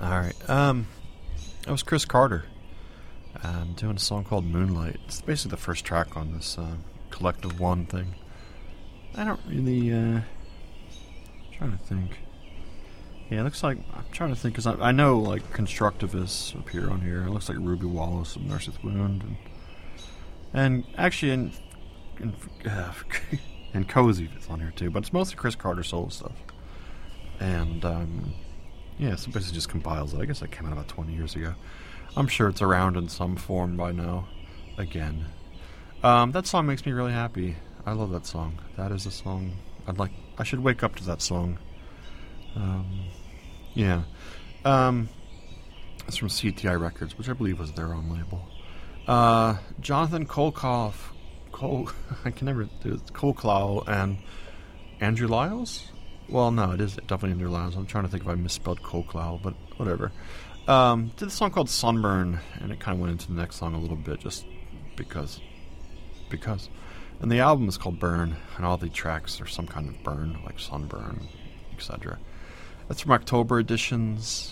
Alright, that was Chris Carter. Doing a song called Moonlight. It's basically the first track on this Collective One thing. I don't really, trying to think. Yeah, it looks like, I'm trying to think, because I know, like, Constructivists appear on here. It looks like Ruby Wallace of Nurse's Wound. And actually, and Cozy is on here too, but it's mostly Chris Carter solo stuff. And, yeah, so basically just compiles it. I guess that came out about 20 years ago. I'm sure it's around in some form by now. Again. That song makes me really happy. I love that song. That is a song I should wake up to that song. Yeah. It's from CTI Records, which I believe was their own label. Jonathan I can never do it. Colclough and Andrew Lyles? Well, no, it is definitely Andrew Lyles. I'm trying to think if I misspelled Colclough, but whatever. Did a song called Sunburn, and it kind of went into the next song a little bit, just because. And the album is called Burn, and all the tracks are some kind of burn, like sunburn, etc. That's from October editions.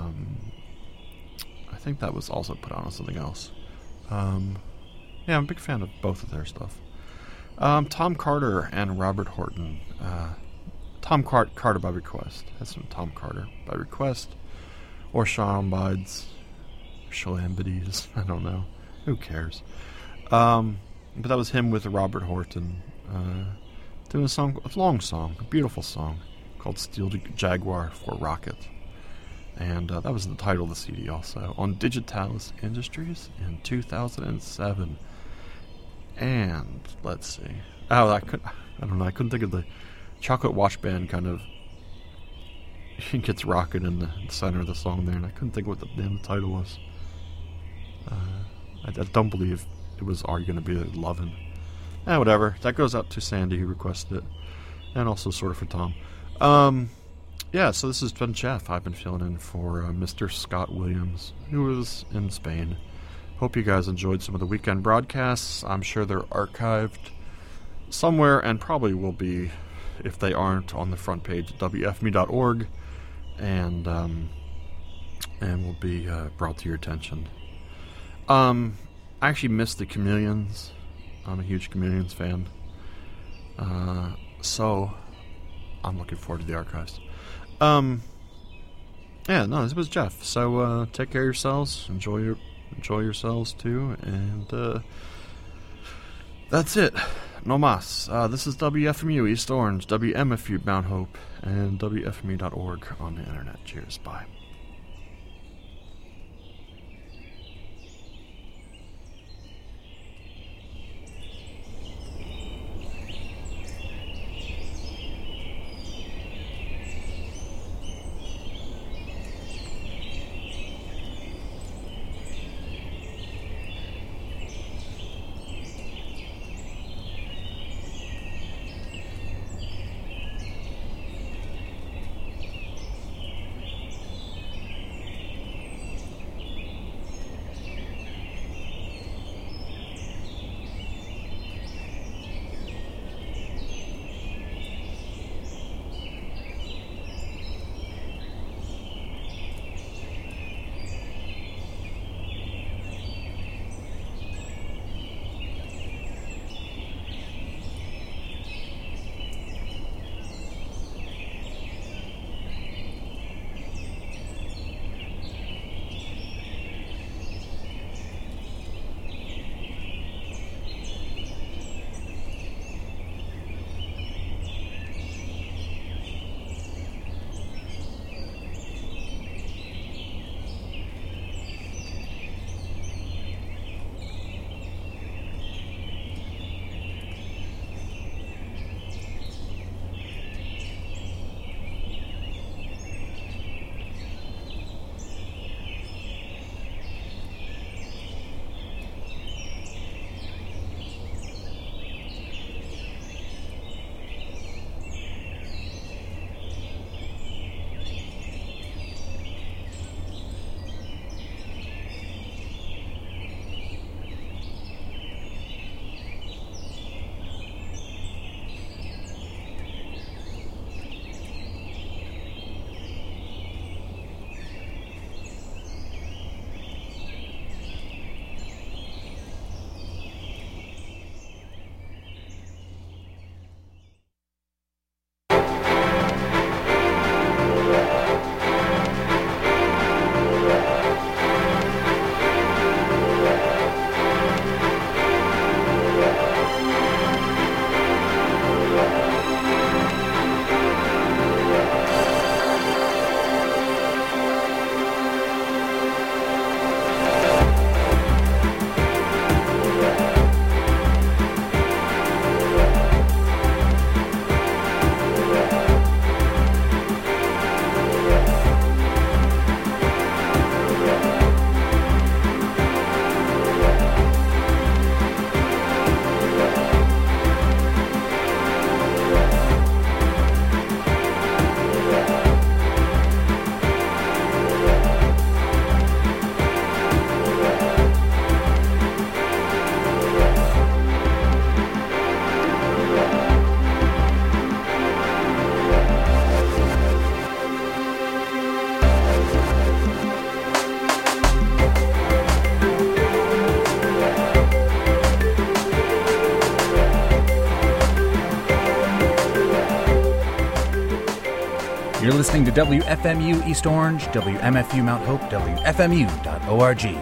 I think that was also put on something else. Yeah, I'm a big fan of both of their stuff. Tom Carter and Robert Horton. Tom Carter by request. That's from Tom Carter by request. Or Shambides. Shalambides. I don't know. Who cares? But that was him with Robert Horton. Doing a long song. A beautiful song. Called Steel Jaguar for Rocket. And that was the title of the CD also. On Digitalis Industries in 2007. And let's see. Oh, I don't know. I couldn't think of the Chocolate Watch Band kind of. He gets rocket in the center of the song there, and I couldn't think what the name of the title was. I don't believe it was Are You Gonna Be Lovin'? Whatever. That goes out to Sandy who requested it, and also sort of for Tom. Yeah, so this has been Jeff. I've been filling in for Mr. Scott Williams, who was in Spain. Hope you guys enjoyed some of the weekend broadcasts. I'm sure they're archived somewhere, and probably will be, if they aren't, on the front page at wfme.org, and will be brought to your attention. I actually missed the Chameleons. I'm a huge Chameleons fan. So I'm looking forward to the archives. Yeah, no, this was Jeff. So take care of yourselves. Enjoy yourselves too, and that's it. No mas. This is WFMU East Orange, WMFU Mount Hope, and WFME.org on the internet. Cheers. Bye. You're listening to WFMU East Orange, WMFU Mount Hope, WFMU.org.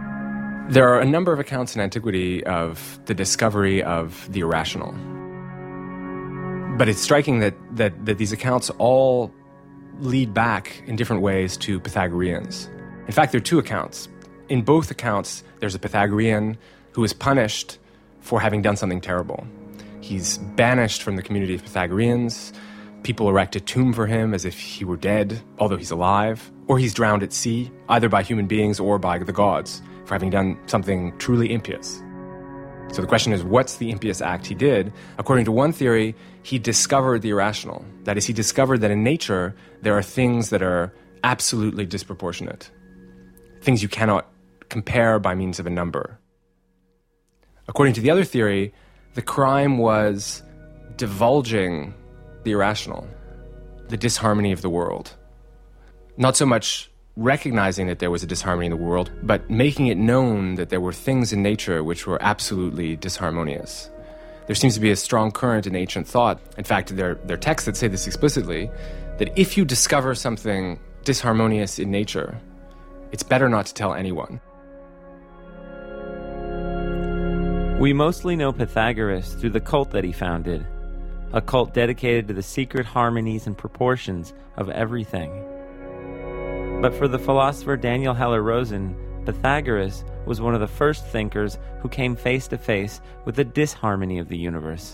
There are a number of accounts in antiquity of the discovery of the irrational. But it's striking that these accounts all lead back in different ways to Pythagoreans. In fact, there are two accounts. In both accounts, there's a Pythagorean who is punished for having done something terrible. He's banished from the community of Pythagoreans. People erect a tomb for him as if he were dead, although he's alive. Or he's drowned at sea, either by human beings or by the gods, for having done something truly impious. So the question is, what's the impious act he did? According to one theory, he discovered the irrational. That is, he discovered that in nature, there are things that are absolutely disproportionate. Things you cannot compare by means of a number. According to the other theory, the crime was divulging the irrational, the disharmony of the world. Not so much recognizing that there was a disharmony in the world, but making it known that there were things in nature which were absolutely disharmonious. There seems to be a strong current in ancient thought, in fact, there are texts that say this explicitly, that if you discover something disharmonious in nature, it's better not to tell anyone. We mostly know Pythagoras through the cult that he founded, a cult dedicated to the secret harmonies and proportions of everything. But for the philosopher Daniel Heller-Rosen, Pythagoras was one of the first thinkers who came face to face with the disharmony of the universe.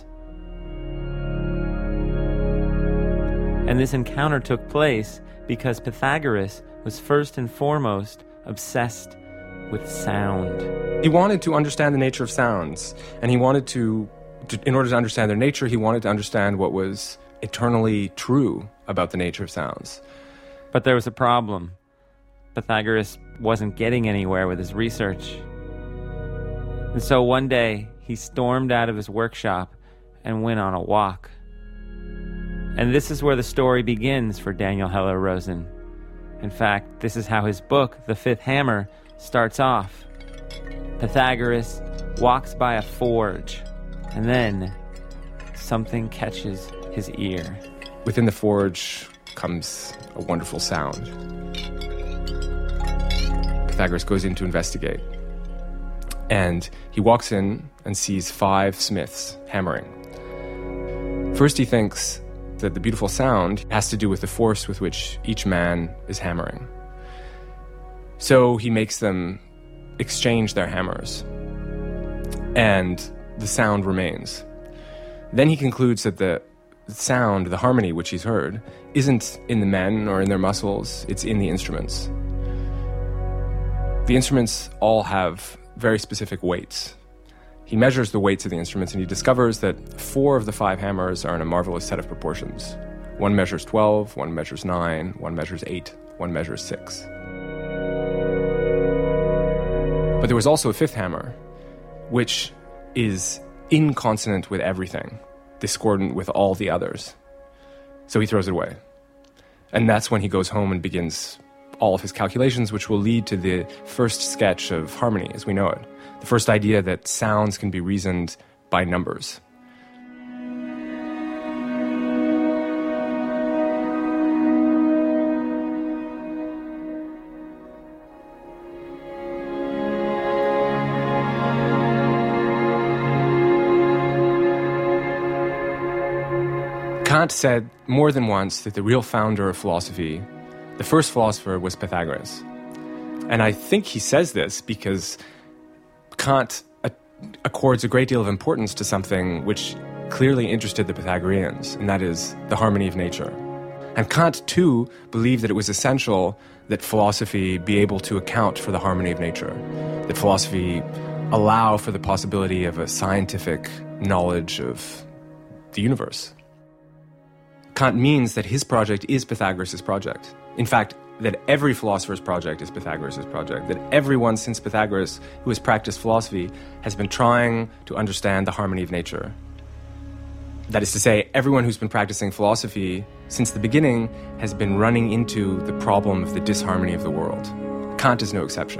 And this encounter took place because Pythagoras was first and foremost obsessed with sound. He wanted to understand the nature of sounds, and he wanted to, in order to understand their nature, he wanted to understand what was eternally true about the nature of sounds. But there was a problem. Pythagoras wasn't getting anywhere with his research. And so one day, he stormed out of his workshop and went on a walk. And this is where the story begins for Daniel Heller-Rosen. In fact, this is how his book, The Fifth Hammer, starts off. Pythagoras walks by a forge, and then something catches his ear. Within the forge comes a wonderful sound. Pythagoras goes in to investigate. And he walks in and sees 5 smiths hammering. First he thinks that the beautiful sound has to do with the force with which each man is hammering. So he makes them exchange their hammers. And the sound remains. Then he concludes that the sound, the harmony which he's heard, isn't in the men or in their muscles, it's in the instruments. The instruments all have very specific weights. He measures the weights of the instruments and he discovers that 4 of the 5 hammers are in a marvelous set of proportions. One measures 12, one measures 9, one measures 8, one measures 6. But there was also a 5th hammer, which is inconsonant with everything, discordant with all the others. So he throws it away. And that's when he goes home and begins all of his calculations, which will lead to the first sketch of harmony as we know it. The first idea that sounds can be reasoned by numbers. Kant said more than once that the real founder of philosophy, the first philosopher, was Pythagoras. And I think he says this because Kant accords a great deal of importance to something which clearly interested the Pythagoreans, and that is the harmony of nature. And Kant, too, believed that it was essential that philosophy be able to account for the harmony of nature, that philosophy allow for the possibility of a scientific knowledge of the universe. Kant means that his project is Pythagoras' project. In fact, that every philosopher's project is Pythagoras' project, that everyone since Pythagoras who has practiced philosophy has been trying to understand the harmony of nature. That is to say, everyone who's been practicing philosophy since the beginning has been running into the problem of the disharmony of the world. Kant is no exception.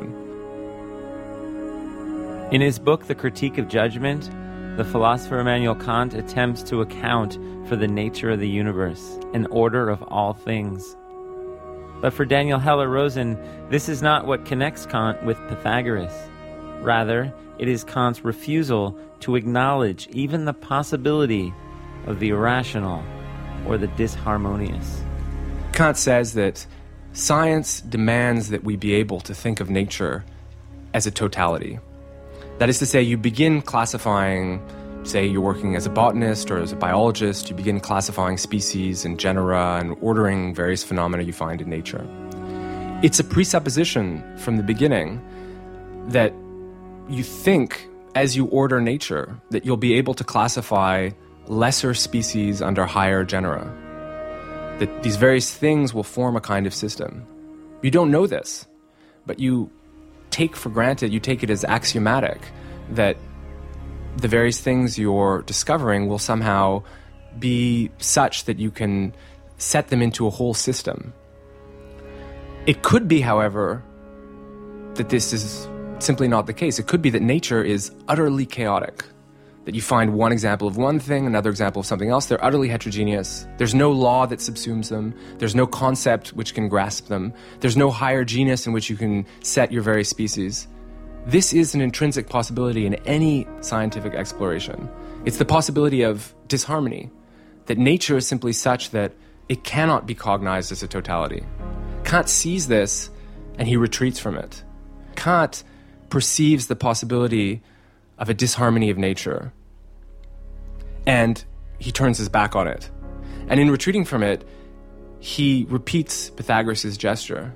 In his book, The Critique of Judgment, the philosopher Immanuel Kant attempts to account for the nature of the universe, an order of all things. But for Daniel Heller-Rosen, this is not what connects Kant with Pythagoras. Rather, it is Kant's refusal to acknowledge even the possibility of the irrational or the disharmonious. Kant says that science demands that we be able to think of nature as a totality. That is to say, you begin classifying, say you're working as a botanist or as a biologist, you begin classifying species and genera and ordering various phenomena you find in nature. It's a presupposition from the beginning that you think, as you order nature, that you'll be able to classify lesser species under higher genera, that these various things will form a kind of system. You don't know this, but you take for granted, you take it as axiomatic, that the various things you're discovering will somehow be such that you can set them into a whole system. It could be, however, that this is simply not the case. It could be that nature is utterly chaotic, that you find one example of one thing, another example of something else. They're utterly heterogeneous. There's no law that subsumes them. There's no concept which can grasp them. There's no higher genus in which you can set your various species. This is an intrinsic possibility in any scientific exploration. It's the possibility of disharmony, that nature is simply such that it cannot be cognized as a totality. Kant sees this and he retreats from it. Kant perceives the possibility of a disharmony of nature, and he turns his back on it. And in retreating from it, he repeats Pythagoras' gesture.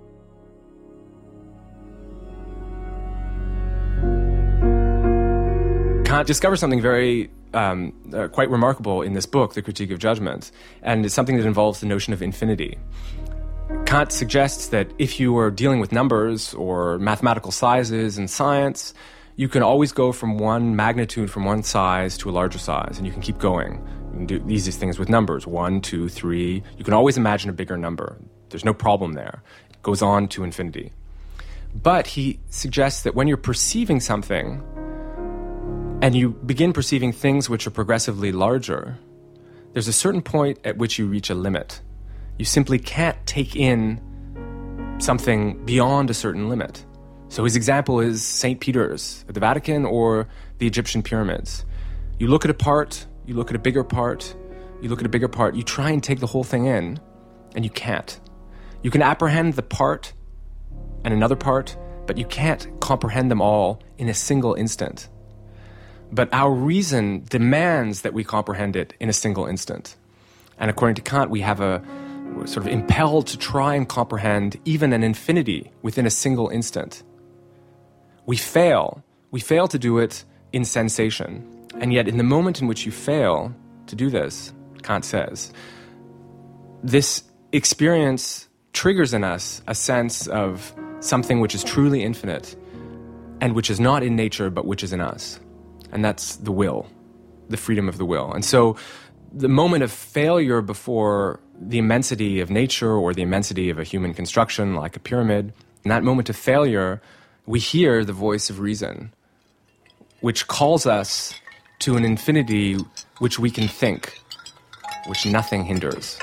Kant discovers something very quite remarkable in this book, The Critique of Judgment, and it's something that involves the notion of infinity. Kant suggests that if you are dealing with numbers or mathematical sizes in science, you can always go from one magnitude, from one size to a larger size, and you can keep going. You can do these things with numbers, 1, 2, 3. You can always imagine a bigger number. There's no problem there. It goes on to infinity. But he suggests that when you're perceiving something, and you begin perceiving things which are progressively larger, there's a certain point at which you reach a limit. You simply can't take in something beyond a certain limit. So his example is St. Peter's at the Vatican or the Egyptian pyramids. You look at a part, you look at a bigger part, you look at a bigger part, you try and take the whole thing in, and you can't. You can apprehend the part and another part, but you can't comprehend them all in a single instant. But our reason demands that we comprehend it in a single instant. And according to Kant, we're sort of impelled to try and comprehend even an infinity within a single instant. We fail. We fail to do it in sensation. And yet in the moment in which you fail to do this, Kant says, this experience triggers in us a sense of something which is truly infinite and which is not in nature but which is in us. And that's the will, the freedom of the will. And so the moment of failure before the immensity of nature or the immensity of a human construction like a pyramid, in that moment of failure, we hear the voice of reason, which calls us to an infinity which we can think, which nothing hinders.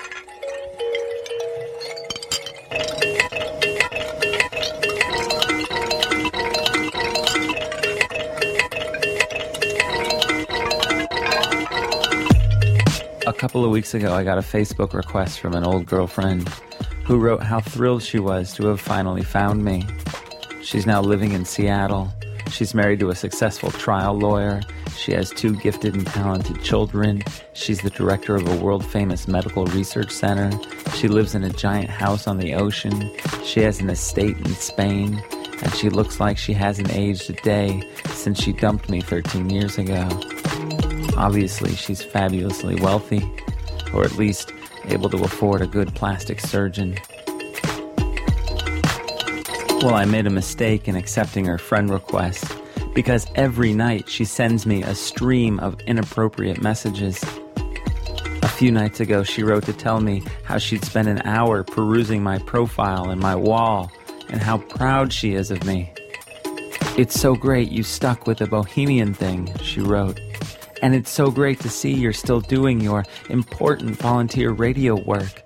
A couple of weeks ago, I got a Facebook request from an old girlfriend who wrote how thrilled she was to have finally found me. She's now living in Seattle. She's married to a successful trial lawyer. She has 2 gifted and talented children. She's the director of a world-famous medical research center. She lives in a giant house on the ocean. She has an estate in Spain. And she looks like she hasn't aged a day since she dumped me 13 years ago. Obviously, she's fabulously wealthy, or at least able to afford a good plastic surgeon. Well, I made a mistake in accepting her friend request, because every night she sends me a stream of inappropriate messages. A few nights ago, she wrote to tell me how she'd spent an hour perusing my profile and my wall, and how proud she is of me. "It's so great you stuck with the bohemian thing," she wrote. "And it's so great to see you're still doing your important volunteer radio work."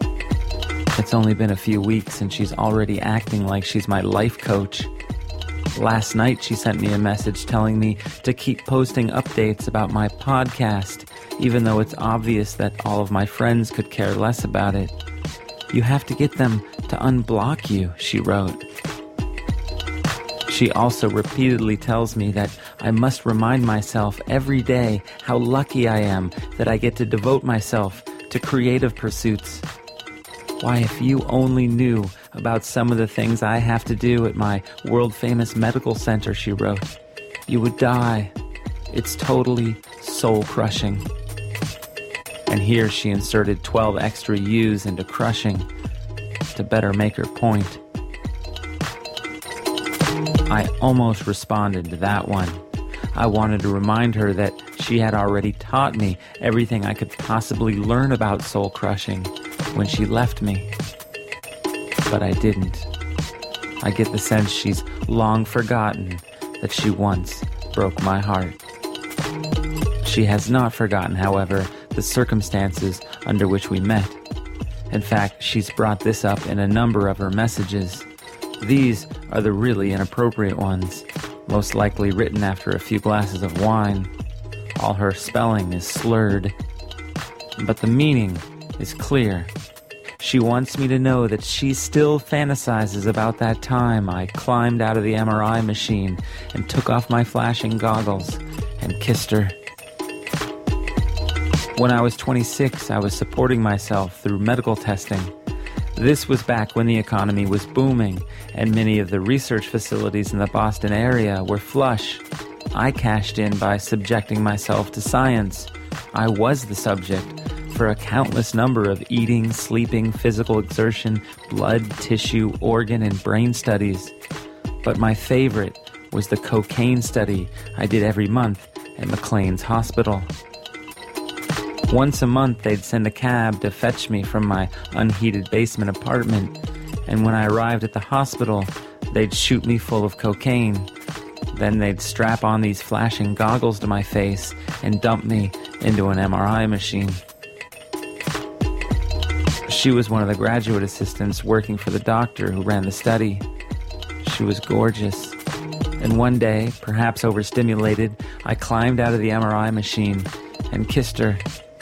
It's only been a few weeks and she's already acting like she's my life coach. Last night she sent me a message telling me to keep posting updates about my podcast, even though it's obvious that all of my friends could care less about it. You have to get them to unblock you, she wrote. She also repeatedly tells me that I must remind myself every day how lucky I am that I get to devote myself to creative pursuits. Why, if you only knew about some of the things I have to do at my world-famous medical center, she wrote, you would die. It's totally soul-crushing. And here she inserted 12 extra U's into crushing to better make her point. I almost responded to that one. I wanted to remind her that she had already taught me everything I could possibly learn about soul crushing when she left me. But I didn't. I get the sense she's long forgotten that she once broke my heart. She has not forgotten, however, the circumstances under which we met. In fact, she's brought this up in a number of her messages. These are the really inappropriate ones, most likely written after a few glasses of wine. All her spelling is slurred, but the meaning is clear. She wants me to know that she still fantasizes about that time I climbed out of the MRI machine and took off my flashing goggles and kissed her. When I was 26, I was supporting myself through medical testing. This was back when the economy was booming and many of the research facilities in the Boston area were flush. I cashed in by subjecting myself to science. I was the subject for a countless number of eating, sleeping, physical exertion, blood, tissue, organ, and brain studies. But my favorite was the cocaine study I did every month at McLean's Hospital. Once a month, they'd send a cab to fetch me from my unheated basement apartment, and when I arrived at the hospital, they'd shoot me full of cocaine. Then they'd strap on these flashing goggles to my face and dump me into an MRI machine. She was one of the graduate assistants working for the doctor who ran the study. She was gorgeous. And one day, perhaps overstimulated, I climbed out of the MRI machine and kissed her.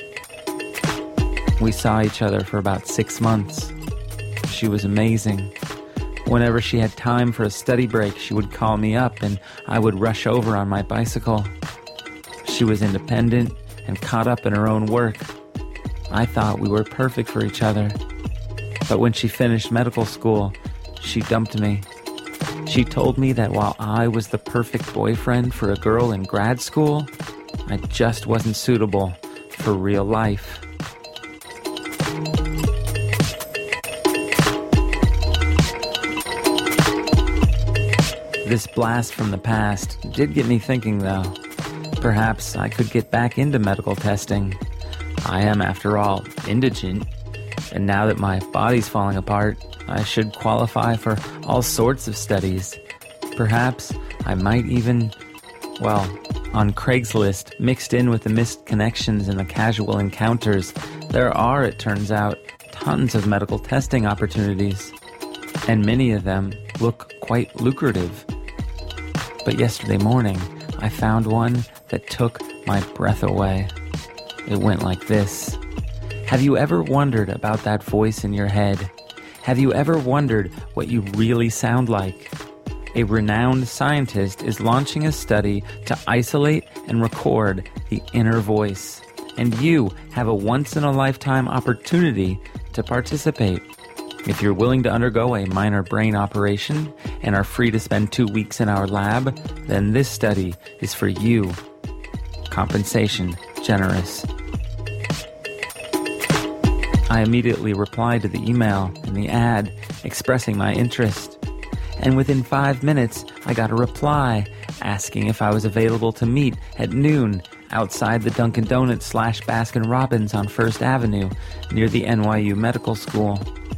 We saw each other for about 6 months. She was amazing. Whenever she had time for a study break, she would call me up and I would rush over on my bicycle. She was independent and caught up in her own work. I thought we were perfect for each other. But when she finished medical school, she dumped me. She told me that while I was the perfect boyfriend for a girl in grad school, I just wasn't suitable for real life. This blast from the past did get me thinking, though. Perhaps I could get back into medical testing. I am, after all, indigent, and now that my body's falling apart, I should qualify for all sorts of studies. Perhaps I might even, on Craigslist, mixed in with the missed connections and the casual encounters, there are, it turns out, tons of medical testing opportunities, and many of them look quite lucrative. But yesterday morning, I found one that took my breath away. It went like this. Have you ever wondered about that voice in your head? Have you ever wondered what you really sound like? A renowned scientist is launching a study to isolate and record the inner voice. And you have a once-in-a-lifetime opportunity to participate. If you're willing to undergo a minor brain operation and are free to spend 2 weeks in our lab, then this study is for you. Compensation generous. I immediately replied to the email and the ad expressing my interest. And within 5 minutes, I got a reply asking if I was available to meet at noon outside the Dunkin' Donuts / Baskin Robbins on First Avenue near the NYU Medical School.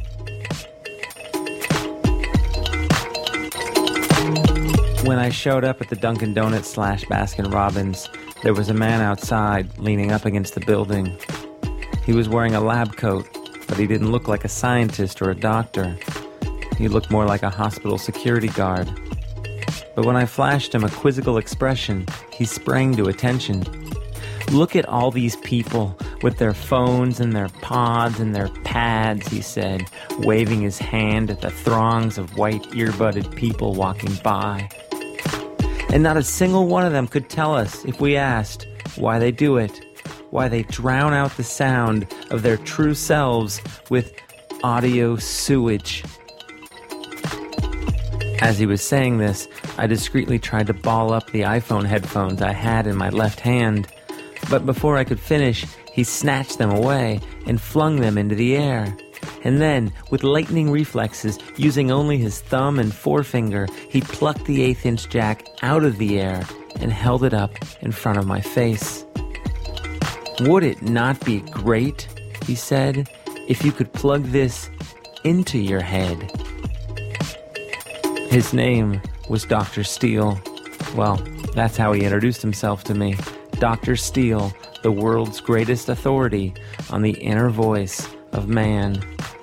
When I showed up at the Dunkin' Donuts / Baskin Robbins, there was a man outside leaning up against the building. He was wearing a lab coat, but he didn't look like a scientist or a doctor. He looked more like a hospital security guard. But when I flashed him a quizzical expression, he sprang to attention. "Look at all these people with their phones and their pods and their pads," he said, waving his hand at the throngs of white earbudded people walking by. And not a single one of them could tell us, if we asked, why they do it, why they drown out the sound of their true selves with audio sewage. As he was saying this, I discreetly tried to ball up the iPhone headphones I had in my left hand. But before I could finish, he snatched them away and flung them into the air. And then, with lightning reflexes, using only his thumb and forefinger, he plucked the 1/8-inch jack out of the air and held it up in front of my face. "Would it not be great," he said, "if you could plug this into your head?" His name was Dr. Steele. Well, that's how he introduced himself to me. Dr. Steele, the world's greatest authority on the inner voice of man.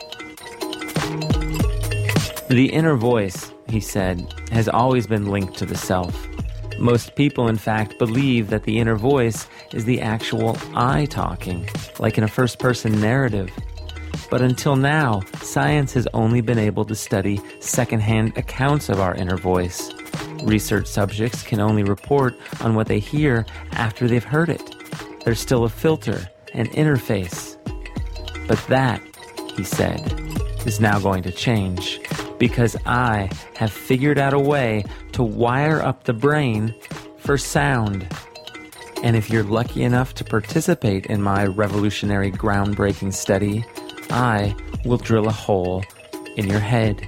The inner voice, he said, has always been linked to the self. Most people, in fact, believe that the inner voice is the actual I talking, like in a first-person narrative. But until now, science has only been able to study second-hand accounts of our inner voice. Research subjects can only report on what they hear after they've heard it. There's still a filter, an interface. But that, he said, is now going to change, because I have figured out a way to wire up the brain for sound. And if you're lucky enough to participate in my revolutionary, groundbreaking study, I will drill a hole in your head.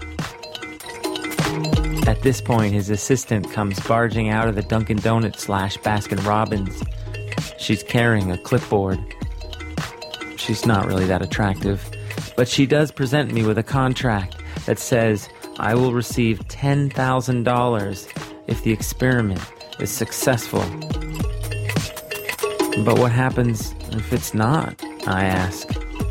At this point, his assistant comes barging out of the Dunkin' Donuts / Baskin Robbins. She's carrying a clipboard. She's not really that attractive, but she does present me with a contract that says I will receive $10,000 if the experiment is successful. But what happens if it's not? I ask.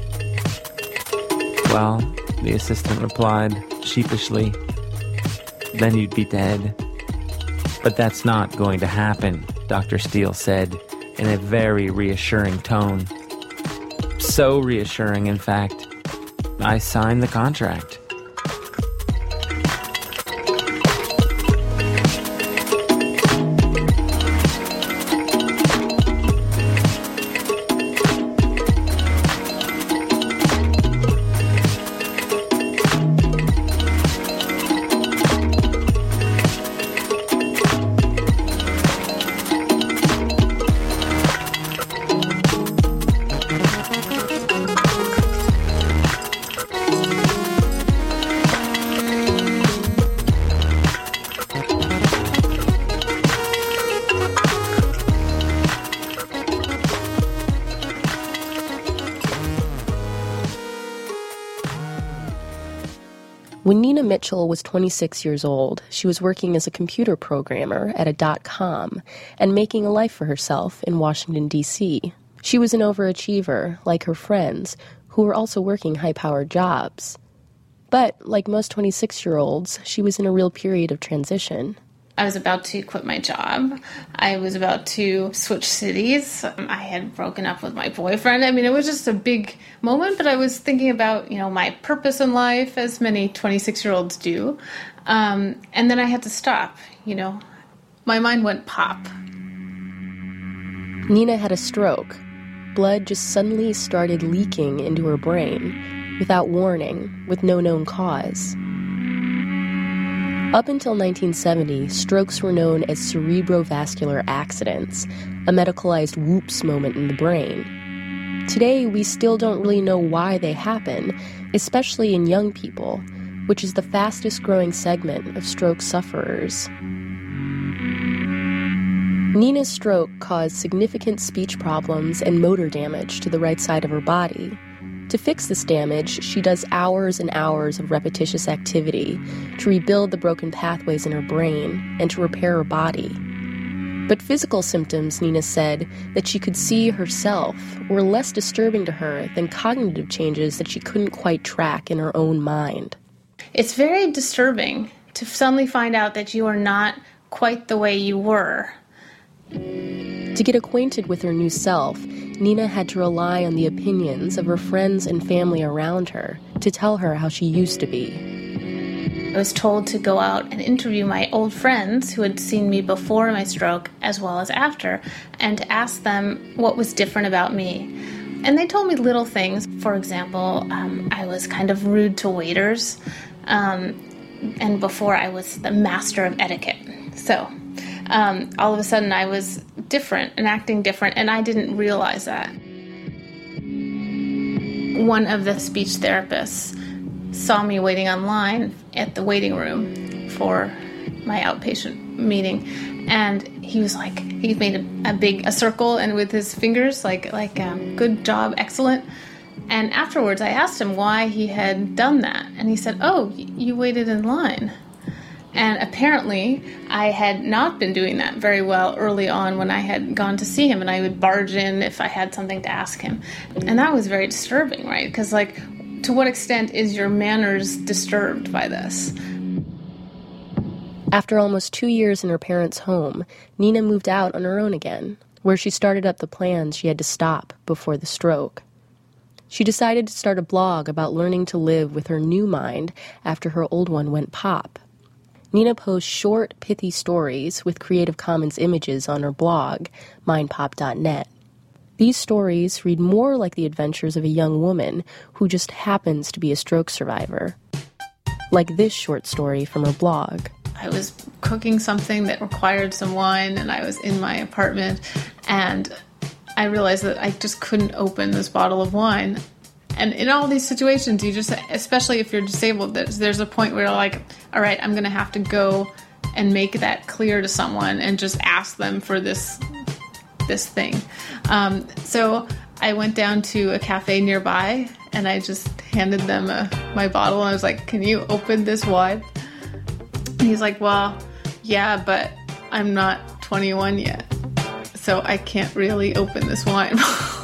Well, the assistant replied sheepishly, then you'd be dead. But that's not going to happen, Dr. Steele said in a very reassuring tone. So reassuring, in fact, I signed the contract. When Nina Mitchell was 26 years old, she was working as a computer programmer at a .com and making a life for herself in Washington, D.C. She was an overachiever, like her friends, who were also working high-powered jobs. But, like most 26-year-olds, she was in a real period of transition. I was about to quit my job. I was about to switch cities. I had broken up with my boyfriend. I mean, it was just a big moment, but I was thinking about, my purpose in life, as many 26-year-olds do. And then I had to stop, My mind went pop. Nina had a stroke. Blood just suddenly started leaking into her brain, without warning, with no known cause. Up until 1970, strokes were known as cerebrovascular accidents, a medicalized whoops moment in the brain. Today, we still don't really know why they happen, especially in young people, which is the fastest growing segment of stroke sufferers. Nina's stroke caused significant speech problems and motor damage to the right side of her body. To fix this damage, she does hours and hours of repetitious activity to rebuild the broken pathways in her brain and to repair her body. But physical symptoms, Nina said, that she could see herself were less disturbing to her than cognitive changes that she couldn't quite track in her own mind. It's very disturbing to suddenly find out that you are not quite the way you were. To get acquainted with her new self, Nina had to rely on the opinions of her friends and family around her to tell her how she used to be. I was told to go out and interview my old friends who had seen me before my stroke as well as after, and to ask them what was different about me. And they told me little things. For example, I was kind of rude to waiters, and before I was the master of etiquette. So all of a sudden I was different and acting different, and I didn't realize that. One of the speech therapists saw me waiting online at the waiting room for my outpatient meeting, and he was like, he made a circle and with his fingers like good job, excellent. And afterwards I asked him why he had done that, and he said, oh, you waited in line. And apparently I had not been doing that very well early on when I had gone to see him, and I would barge in if I had something to ask him. And that was very disturbing, right? Because, like, to what extent is your manners disturbed by this? After almost 2 years in her parents' home, Nina moved out on her own again, where she started up the plans she had to stop before the stroke. She decided to start a blog about learning to live with her new mind after her old one went pop. Nina posts short, pithy stories with Creative Commons images on her blog, mindpop.net. These stories read more like the adventures of a young woman who just happens to be a stroke survivor. Like this short story from her blog. I was cooking something that required some wine, and I was in my apartment, and I realized that I just couldn't open this bottle of wine. And in all these situations, you just, especially if you're disabled, there's a point where you're like, all right, I'm going to have to go and make that clear to someone and just ask them for this thing. So I went down to a cafe nearby, and I just handed them my bottle, and I was like, can you open this wine? And he's like, well, yeah, but I'm not 21 yet, so I can't really open this wine.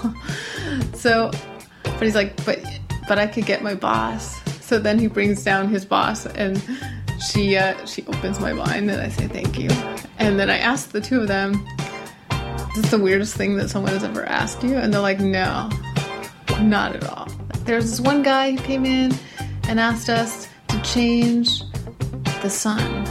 But he's like, but I could get my boss. So then he brings down his boss, and she opens my wine, and I say thank you. And then I ask the two of them, is this the weirdest thing that someone has ever asked you? And they're like, no, not at all. There's this one guy who came in and asked us to change the sun.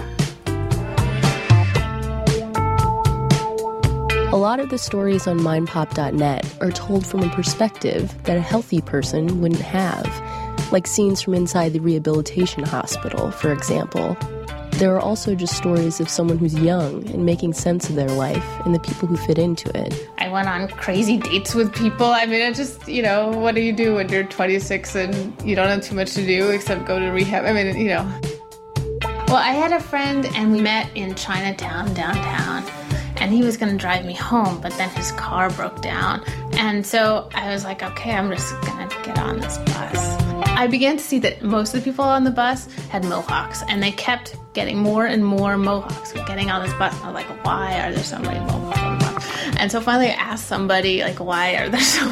A lot of the stories on mindpop.net are told from a perspective that a healthy person wouldn't have, like scenes from inside the rehabilitation hospital, for example. There are also just stories of someone who's young and making sense of their life and the people who fit into it. I went on crazy dates with people. I mean, it just, what do you do when you're 26 and you don't have too much to do except go to rehab? I mean, Well, I had a friend, and we met in Chinatown, downtown. And he was going to drive me home, but then his car broke down. And so I was like, okay, I'm just going to get on this bus. I began to see that most of the people on the bus had mohawks, and they kept getting more and more mohawks getting on this bus. And I was like, why are there so many mohawks on the bus? And so finally I asked somebody, like, why are there so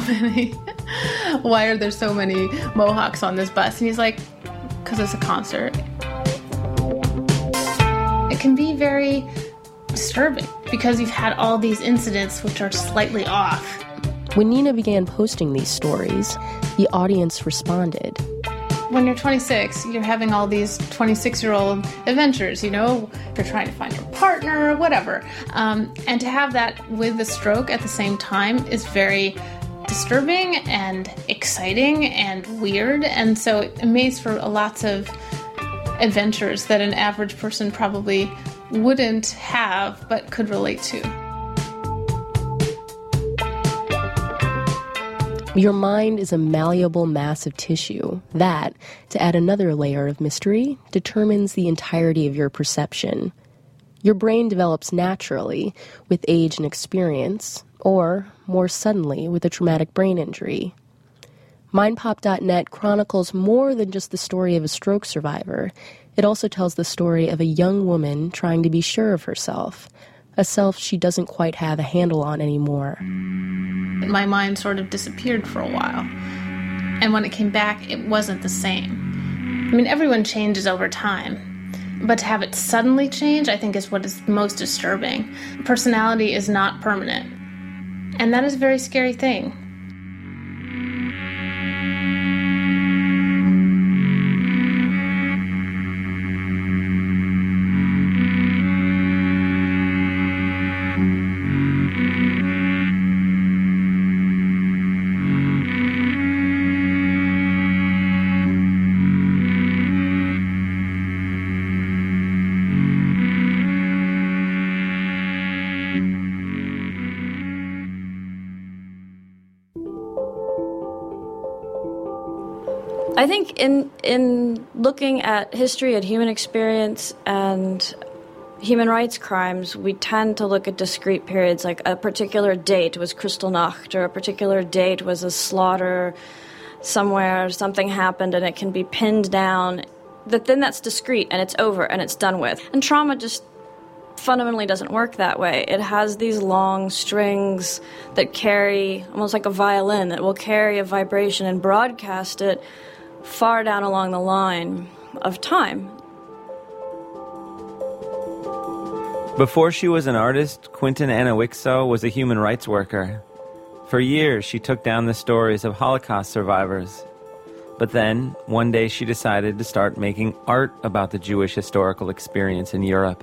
many mohawks on this bus? And he's like, because it's a concert. It can be very disturbing because you've had all these incidents which are slightly off. When Nina began posting these stories, the audience responded. When you're 26, you're having all these 26-year-old adventures, you're trying to find your partner or whatever. And to have that with the stroke at the same time is very disturbing and exciting and weird. And so it makes for lots of adventures that an average person probably wouldn't have but could relate to. Your mind is a malleable mass of tissue that, to add another layer of mystery, determines the entirety of your perception. Your brain develops naturally with age and experience, or more suddenly with a traumatic brain injury. Mindpop.net chronicles more than just the story of a stroke survivor. It also tells the story of a young woman trying to be sure of herself, a self she doesn't quite have a handle on anymore. My mind sort of disappeared for a while. And when it came back, it wasn't the same. I mean, everyone changes over time. But to have it suddenly change, I think, is what is most disturbing. Personality is not permanent. And that is a very scary thing. I think in looking at history and human experience and human rights crimes, we tend to look at discrete periods, like a particular date was Kristallnacht, or a particular date was a slaughter somewhere, something happened, and it can be pinned down. But then that's discrete, and it's over, and it's done with. And trauma just fundamentally doesn't work that way. It has these long strings that carry, almost like a violin, that will carry a vibration and broadcast it far down along the line of time. Before she was an artist, Quintin Anna Wikso was a human rights worker. For years, she took down the stories of Holocaust survivors. But then, one day she decided to start making art about the Jewish historical experience in Europe.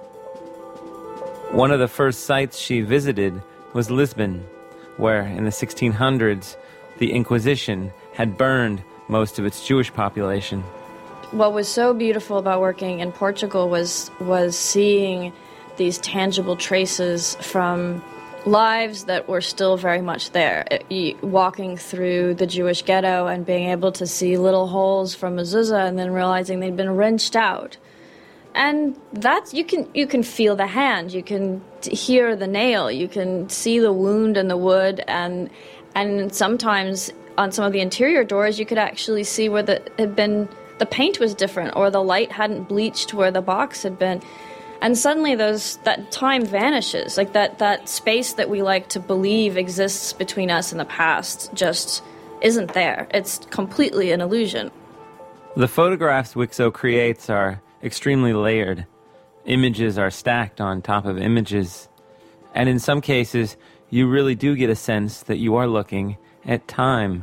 One of the first sites she visited was Lisbon, where in the 1600s, the Inquisition had burned most of its Jewish population. What was so beautiful about working in Portugal was seeing these tangible traces from lives that were still very much there. Walking through the Jewish ghetto and being able to see little holes from mezuzah and then realizing they'd been wrenched out. And that's, you can feel the hand, you can hear the nail, you can see the wound in the wood, and sometimes on some of the interior doors you could actually see where the paint was different, or the light hadn't bleached where the box had been. And suddenly that time vanishes. Like that space that we like to believe exists between us and the past just isn't there. It's completely an illusion. The photographs Wikso creates are extremely layered. Images are stacked on top of images. And in some cases, you really do get a sense that you are looking at time.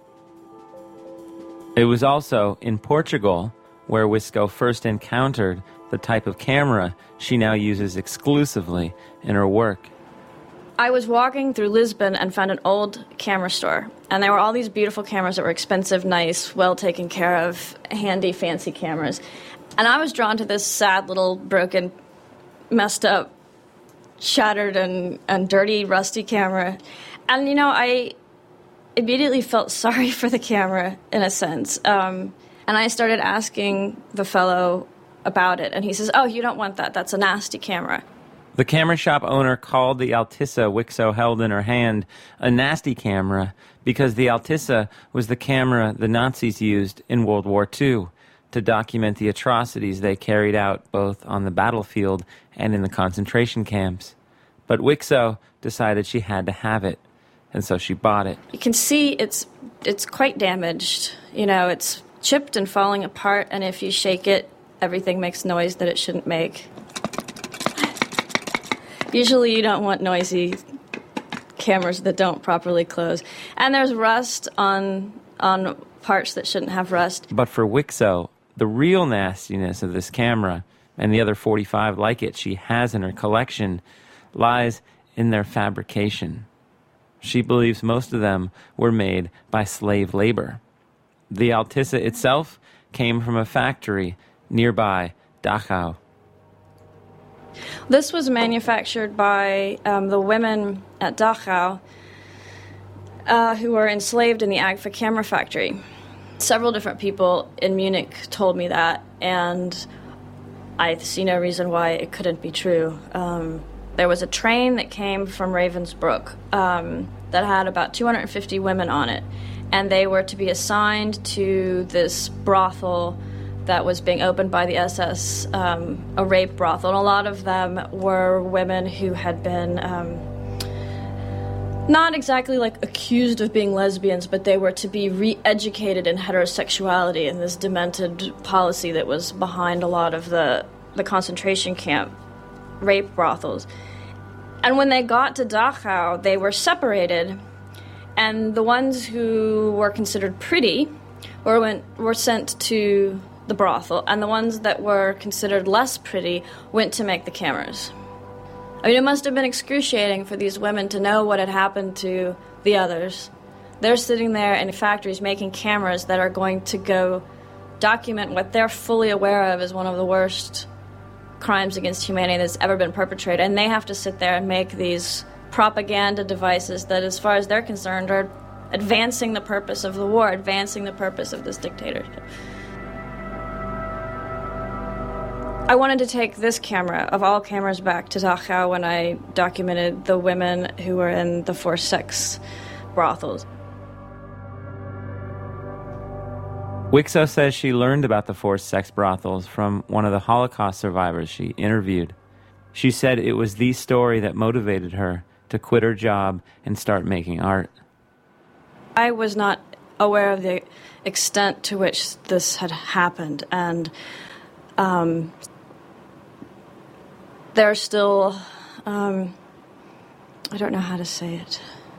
It was also in Portugal where Wikso first encountered the type of camera she now uses exclusively in her work. I was walking through Lisbon and found an old camera store, and there were all these beautiful cameras that were expensive, nice, well taken care of, handy, fancy cameras. And I was drawn to this sad little broken, messed up, shattered and dirty, rusty camera. And, I immediately felt sorry for the camera, in a sense. And I started asking the fellow about it, and he says, "Oh, you don't want that. That's a nasty camera." The camera shop owner called the Altissa Wikso held in her hand a nasty camera because the Altissa was the camera the Nazis used in World War II to document the atrocities they carried out both on the battlefield and in the concentration camps. But Wikso decided she had to have it, and so she bought it. You can see it's quite damaged. It's chipped and falling apart, and if you shake it, everything makes noise that it shouldn't make. Usually you don't want noisy cameras that don't properly close. And there's rust on parts that shouldn't have rust. But for Wikso, the real nastiness of this camera, and the other 45 like it she has in her collection, lies in their fabrication. She believes most of them were made by slave labor. The Altissa itself came from a factory nearby Dachau. This was manufactured by the women at Dachau who were enslaved in the Agfa camera factory. Several different people in Munich told me that, and I see no reason why it couldn't be true. There was a train that came from Ravensbrück that had about 250 women on it, and they were to be assigned to this brothel that was being opened by the SS, a rape brothel, and a lot of them were women who had been not exactly like accused of being lesbians, but they were to be re-educated in heterosexuality and this demented policy that was behind a lot of the concentration camp rape brothels. And when they got to Dachau, they were separated, and the ones who were considered pretty were sent to the brothel, and the ones that were considered less pretty went to make the cameras. I mean, it must have been excruciating for these women to know what had happened to the others. They're sitting there in factories making cameras that are going to go document what they're fully aware of as one of the worst crimes against humanity that's ever been perpetrated, and they have to sit there and make these propaganda devices that, as far as they're concerned, are advancing the purpose of the war, advancing the purpose of this dictatorship. I wanted to take this camera, of all cameras, back to Dachau when I documented the women who were in the forced sex brothels. Wixo says she learned about the forced sex brothels from one of the Holocaust survivors she interviewed. She said it was the story that motivated her to quit her job and start making art. I was not aware of the extent to which this had happened, and there's still, I don't know how to say it.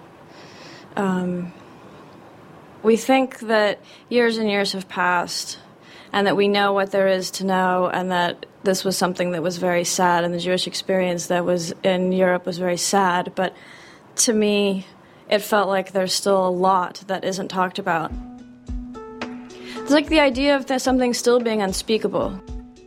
We think that years and years have passed and that we know what there is to know, and that this was something that was very sad, and the Jewish experience that was in Europe was very sad. But to me, it felt like there's still a lot that isn't talked about. It's like the idea of something still being unspeakable.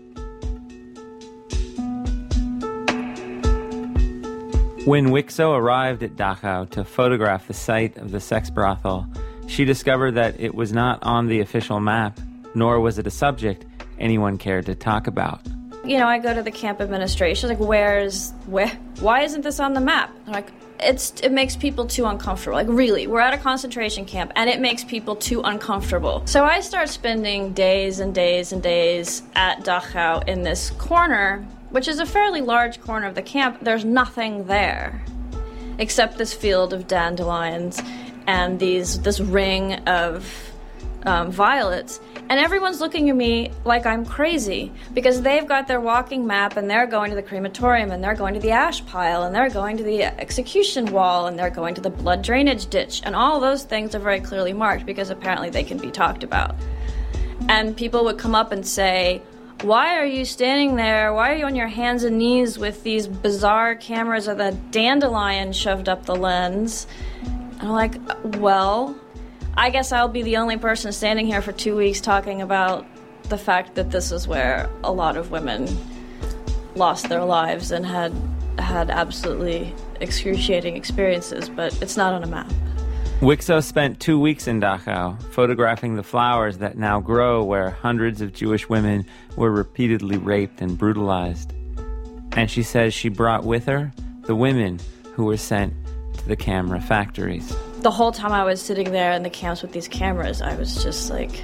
When Wixo arrived at Dachau to photograph the site of the sex brothel, she discovered that it was not on the official map, nor was it a subject anyone cared to talk about. You know, I go to the camp administration, like, why isn't this on the map? They're like, it makes people too uncomfortable. Like, really, we're at a concentration camp, and it makes people too uncomfortable. So I start spending days and days and days at Dachau in this corner, which is a fairly large corner of the camp. There's nothing there except this field of dandelions and this ring of violets. And everyone's looking at me like I'm crazy because they've got their walking map, and they're going to the crematorium, and they're going to the ash pile, and they're going to the execution wall, and they're going to the blood drainage ditch. And all those things are very clearly marked because apparently they can be talked about. And people would come up and say, why are you standing there? Why are you on your hands and knees with these bizarre cameras with a dandelion shoved up the lens? And I'm like, well, I guess I'll be the only person standing here for 2 weeks talking about the fact that this is where a lot of women lost their lives and had absolutely excruciating experiences, but it's not on a map. Wixo spent 2 weeks in Dachau photographing the flowers that now grow where hundreds of Jewish women were repeatedly raped and brutalized. And she says she brought with her the women who were sent to the camera factories. The whole time I was sitting there in the camps with these cameras, I was just like,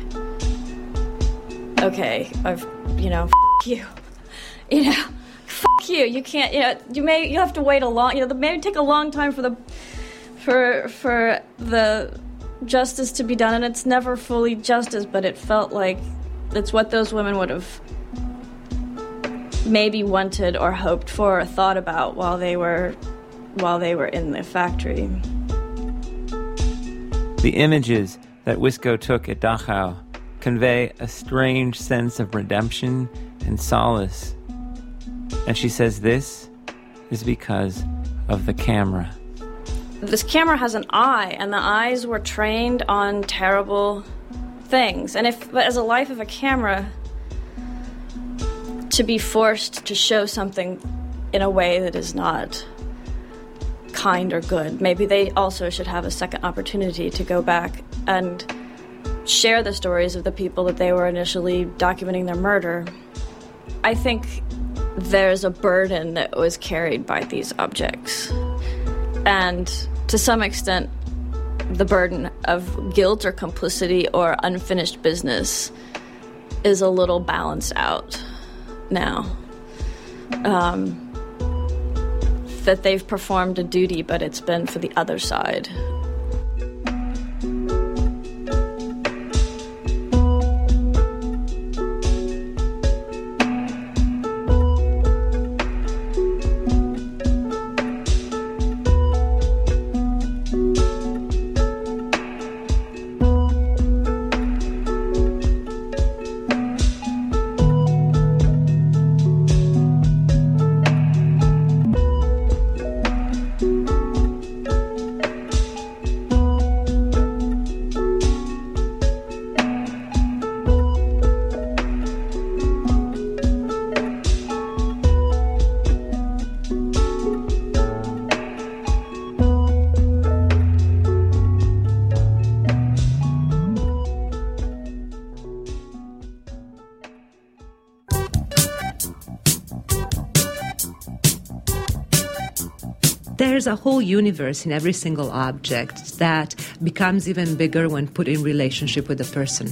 okay, f*** you. Fuck you. You can't, you have to wait a long, maybe take a long time for the justice to be done, and it's never fully justice, but it felt like it's what those women would have maybe wanted or hoped for or thought about while they were in the factory. The images that Wixo took at Dachau convey a strange sense of redemption and solace. And she says this is because of the camera. This camera has an eye, and the eyes were trained on terrible things. And as a life of a camera, to be forced to show something in a way that is not kind or good, maybe they also should have a second opportunity to go back and share the stories of the people that they were initially documenting their murder. I think there's a burden that was carried by these objects. And to some extent, the burden of guilt or complicity or unfinished business is a little balanced out now. that they've performed a duty, but it's been for the other side. There's a whole universe in every single object that becomes even bigger when put in relationship with a person.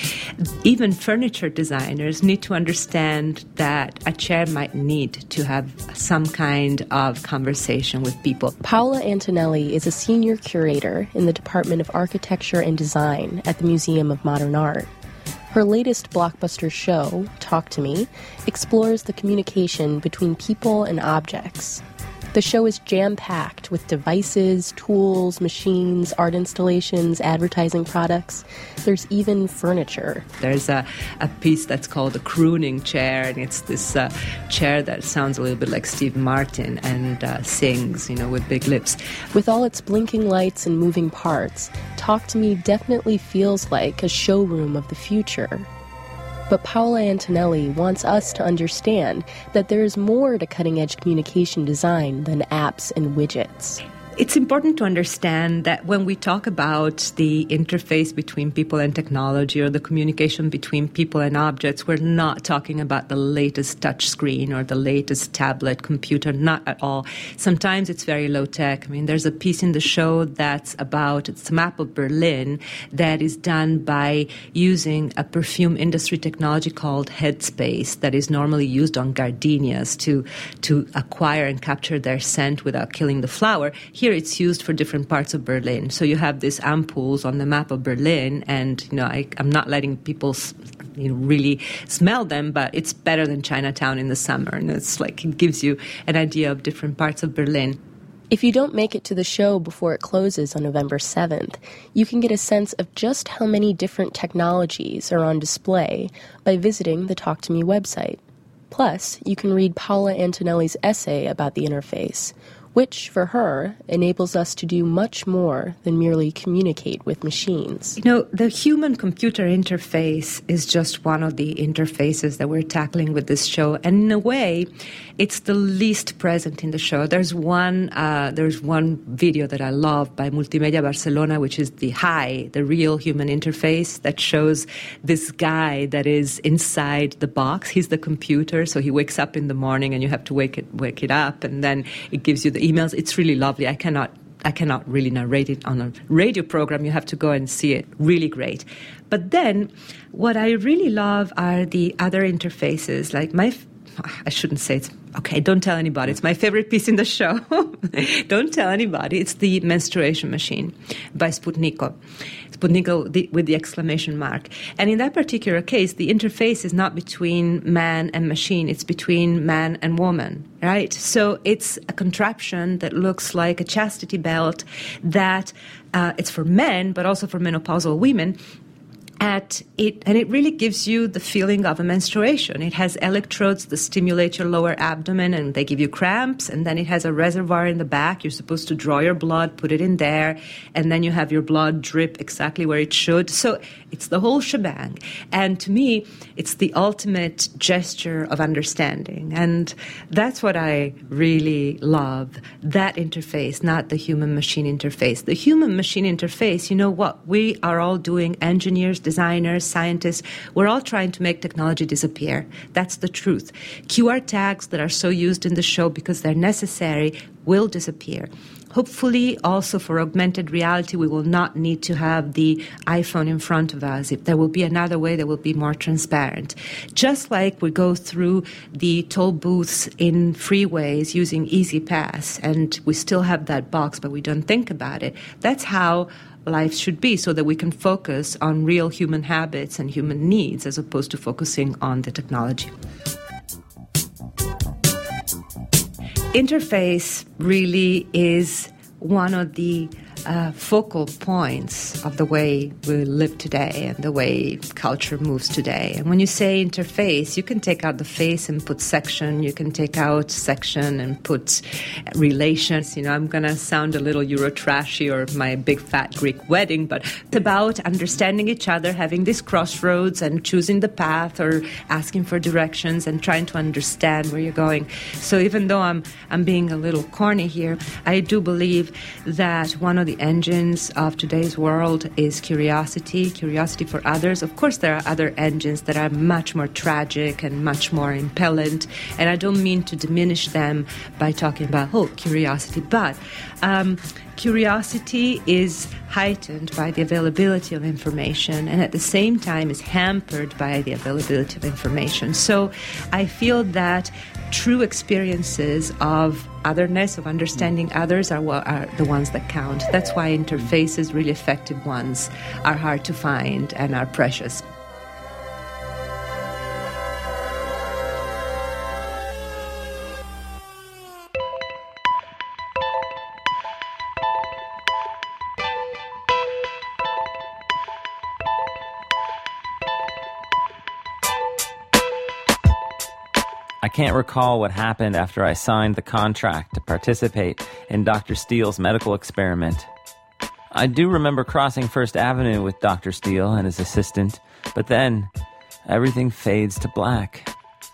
Even furniture designers need to understand that a chair might need to have some kind of conversation with people. Paola Antonelli is a senior curator in the Department of Architecture and Design at the Museum of Modern Art. Her latest blockbuster show, Talk to Me, explores the communication between people and objects. The show is jam-packed with devices, tools, machines, art installations, advertising products. There's even furniture. There's a piece that's called a crooning chair, and it's this chair that sounds a little bit like Steve Martin and sings, with big lips. With all its blinking lights and moving parts, Talk to Me definitely feels like a showroom of the future. But Paola Antonelli wants us to understand that there is more to cutting-edge communication design than apps and widgets. It's important to understand that when we talk about the interface between people and technology or the communication between people and objects, we're not talking about the latest touch screen or the latest tablet computer, not at all. Sometimes it's very low tech. There's a piece in the show that's about, it's a map of Berlin that is done by using a perfume industry technology called Headspace that is normally used on gardenias to acquire and capture their scent without killing the flower. Here it's used for different parts of Berlin. So you have these ampoules on the map of Berlin, and I'm not letting people really smell them, but it's better than Chinatown in the summer, and it's like it gives you an idea of different parts of Berlin. If you don't make it to the show before it closes on November 7th, you can get a sense of just how many different technologies are on display by visiting the Talk to Me website. Plus, you can read Paola Antonelli's essay about the interface, which, for her, enables us to do much more than merely communicate with machines. The human-computer interface is just one of the interfaces that we're tackling with this show, and in a way, it's the least present in the show. There's one video that I love by Multimedia Barcelona, which is the real human interface that shows this guy that is inside the box. He's the computer, so he wakes up in the morning and you have to wake it up, and then it gives you the emails. It's really lovely. I cannot really narrate it on a radio program. You have to go and see it. Really great. But then what I really love are the other interfaces. Like I shouldn't say it's, okay, don't tell anybody. It's my favorite piece in the show. Don't tell anybody. It's the menstruation machine by Sputniko. Sputniko with the exclamation mark. And in that particular case, the interface is not between man and machine. It's between man and woman, right? So it's a contraption that looks like a chastity belt that it's for men, but also for menopausal women. And it really gives you the feeling of a menstruation. It has electrodes that stimulate your lower abdomen and they give you cramps, and then it has a reservoir in the back. You're supposed to draw your blood, put it in there, and then you have your blood drip exactly where it should. So it's the whole shebang. And to me, it's the ultimate gesture of understanding. And that's what I really love, that interface, not the human-machine interface. The human-machine interface, you know what? We are all doing, engineers, designers, scientists, we're all trying to make technology disappear. That's the truth. QR tags that are so used in the show because they're necessary will disappear. Hopefully, also for augmented reality, we will not need to have the iPhone in front of us. If there will be another way that will be more transparent. Just like we go through the toll booths in freeways using EasyPass, and we still have that box, but we don't think about it. That's how life should be, so that we can focus on real human habits and human needs as opposed to focusing on the technology. Interface really is one of the focal points of the way we live today and the way culture moves today. And when you say interface, you can take out the face and put section. You can take out section and put relations. I'm going to sound a little Euro-trashy or my big fat Greek wedding, but it's about understanding each other, having these crossroads and choosing the path or asking for directions and trying to understand where you're going. So even though I'm being a little corny here, I do believe that one of the engines of today's world is curiosity for others. Of course, there are other engines that are much more tragic and much more impellent, and I don't mean to diminish them by talking about, curiosity, but curiosity is heightened by the availability of information, and at the same time is hampered by the availability of information. So I feel that true experiences of otherness, of understanding others, are the ones that count. That's why interfaces, really effective ones, are hard to find and are precious. I can't recall what happened after I signed the contract to participate in Dr. Steele's medical experiment. I do remember crossing First Avenue with Dr. Steele and his assistant, but then everything fades to black.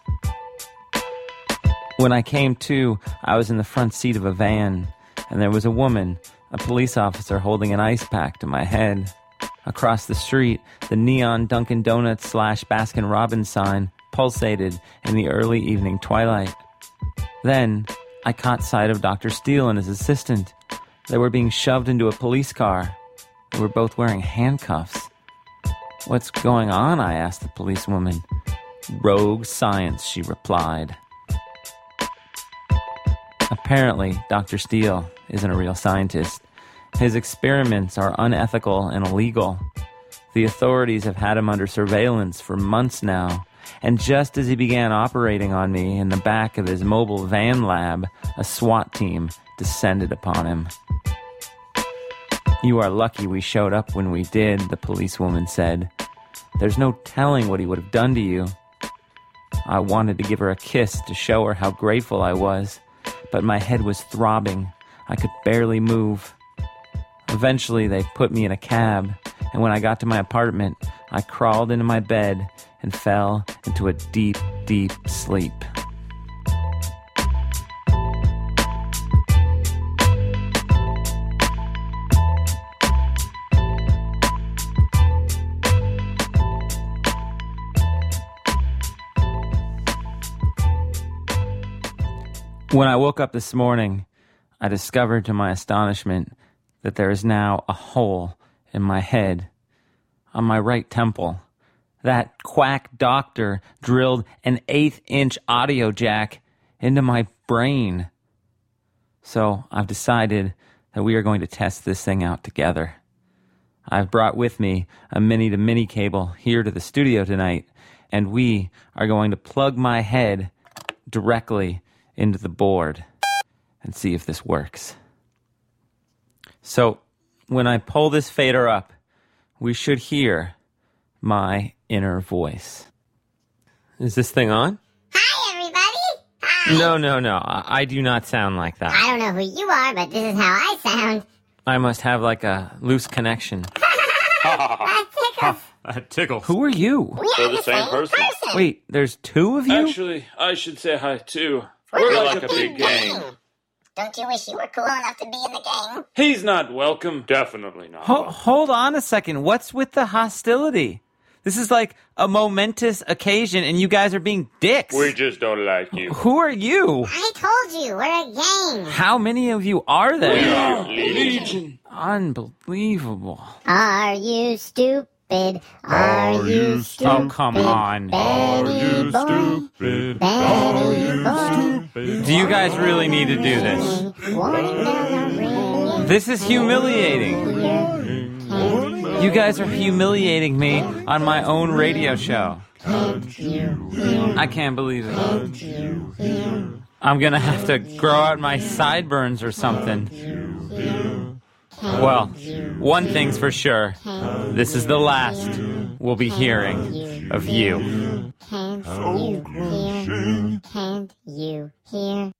When I came to, I was in the front seat of a van, and there was a woman, a police officer, holding an ice pack to my head. Across the street, the neon Dunkin' Donuts / Baskin Robbins sign pulsated in the early evening twilight. Then, I caught sight of Dr. Steele and his assistant. They were being shoved into a police car. They were both wearing handcuffs. "What's going on?" I asked the policewoman. "Rogue science," she replied. Apparently, Dr. Steele isn't a real scientist. His experiments are unethical and illegal. The authorities have had him under surveillance for months now. And just as he began operating on me in the back of his mobile van lab, a SWAT team descended upon him. "You are lucky we showed up when we did," the policewoman said. "There's no telling what he would have done to you." I wanted to give her a kiss to show her how grateful I was, but my head was throbbing. I could barely move. Eventually, they put me in a cab, and when I got to my apartment, I crawled into my bed and fell into a deep, deep sleep. When I woke up this morning, I discovered to my astonishment that there is now a hole in my head, on my right temple. That quack doctor drilled an 1/8-inch audio jack into my brain. So I've decided that we are going to test this thing out together. I've brought with me a mini-to-mini cable here to the studio tonight, and we are going to plug my head directly into the board and see if this works. So when I pull this fader up, we should hear my inner voice. Is this thing on? Hi, everybody. Hi. No. I do not sound like that. I don't know who you are, but this is how I sound. I must have like a loose connection. That Tickles. Who are you? We are the same person. Wait, there's two of you? Actually, I should say hi too. We're like a big gang. Don't you wish you were cool enough to be in the gang? He's not welcome. Definitely not. Hold on a second. What's with the hostility? This is like a momentous occasion, and you guys are being dicks. We just don't like you. Who are you? I told you, we're a gang. How many of you are there? We are Legion. Unbelievable. Are you stupid? Are you stupid? Oh, come on. Are you stupid? Do you guys really need to do this? This is humiliating. You guys are humiliating me on my own radio show. I can't believe it. I'm gonna have to grow out my sideburns or something. Well, one thing's for sure. This is the last we'll be hearing of you. Can't you hear? Can't you hear?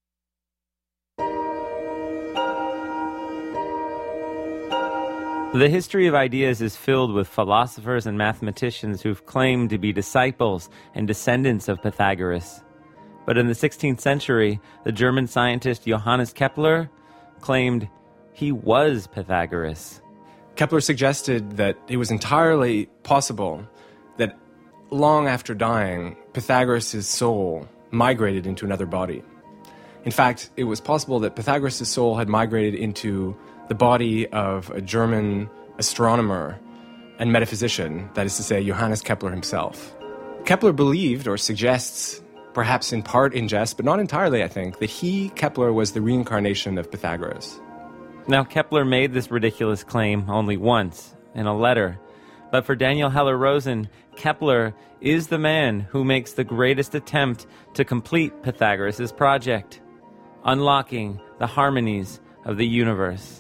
The history of ideas is filled with philosophers and mathematicians who've claimed to be disciples and descendants of Pythagoras. But in the 16th century, the German scientist Johannes Kepler claimed he was Pythagoras. Kepler suggested that it was entirely possible that long after dying, Pythagoras' soul migrated into another body. In fact, it was possible that Pythagoras' soul had migrated into the body of a German astronomer and metaphysician, that is to say, Johannes Kepler himself. Kepler believed, or suggests, perhaps in part in jest, but not entirely, I think, that he, Kepler, was the reincarnation of Pythagoras. Now, Kepler made this ridiculous claim only once, in a letter. But for Daniel Heller-Rosen, Kepler is the man who makes the greatest attempt to complete Pythagoras' project, unlocking the harmonies of the universe.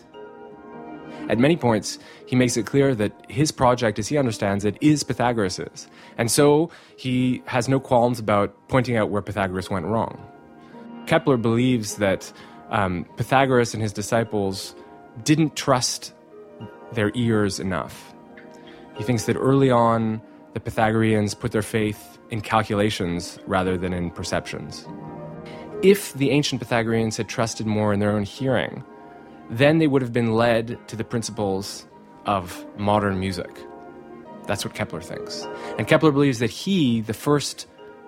At many points, he makes it clear that his project, as he understands it, is Pythagoras's. And so he has no qualms about pointing out where Pythagoras went wrong. Kepler believes that Pythagoras and his disciples didn't trust their ears enough. He thinks that early on, the Pythagoreans put their faith in calculations rather than in perceptions. If the ancient Pythagoreans had trusted more in their own hearing, then they would have been led to the principles of modern music. That's what Kepler thinks. And Kepler believes that he, the first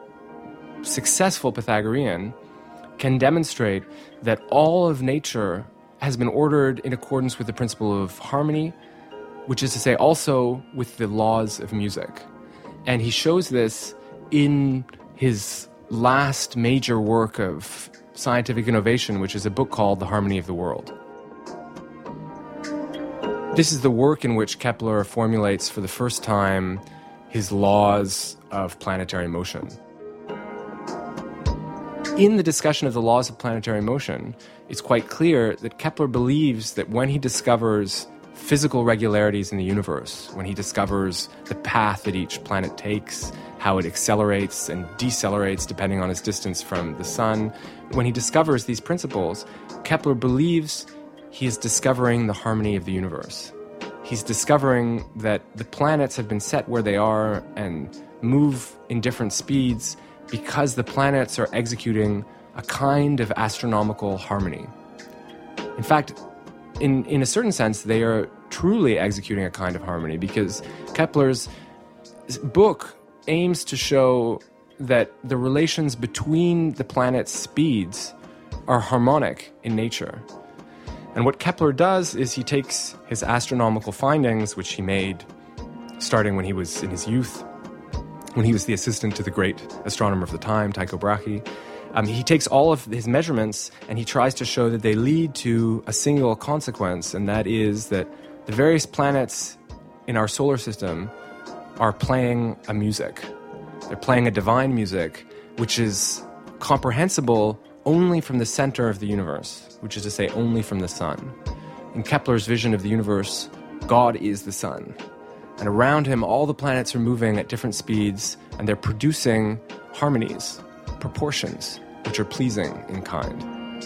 successful Pythagorean, can demonstrate that all of nature has been ordered in accordance with the principle of harmony, which is to say also with the laws of music. And he shows this in his last major work of scientific innovation, which is a book called The Harmony of the World. This is the work in which Kepler formulates for the first time his laws of planetary motion. In the discussion of the laws of planetary motion, it's quite clear that Kepler believes that when he discovers physical regularities in the universe, when he discovers the path that each planet takes, how it accelerates and decelerates depending on its distance from the sun, when he discovers these principles, Kepler believes he is discovering the harmony of the universe. He's discovering that the planets have been set where they are and move in different speeds because the planets are executing a kind of astronomical harmony. In fact, in a certain sense, they are truly executing a kind of harmony, because Kepler's book aims to show that the relations between the planets' speeds are harmonic in nature. And what Kepler does is he takes his astronomical findings, which he made starting when he was in his youth, when he was the assistant to the great astronomer of the time, Tycho Brahe. He takes all of his measurements and he tries to show that they lead to a single consequence, and that is that the various planets in our solar system are playing a music. They're playing a divine music, which is comprehensible only from the center of the universe, which is to say, only from the sun. In Kepler's vision of the universe, God is the sun. And around him, all the planets are moving at different speeds, and they're producing harmonies, proportions, which are pleasing in kind.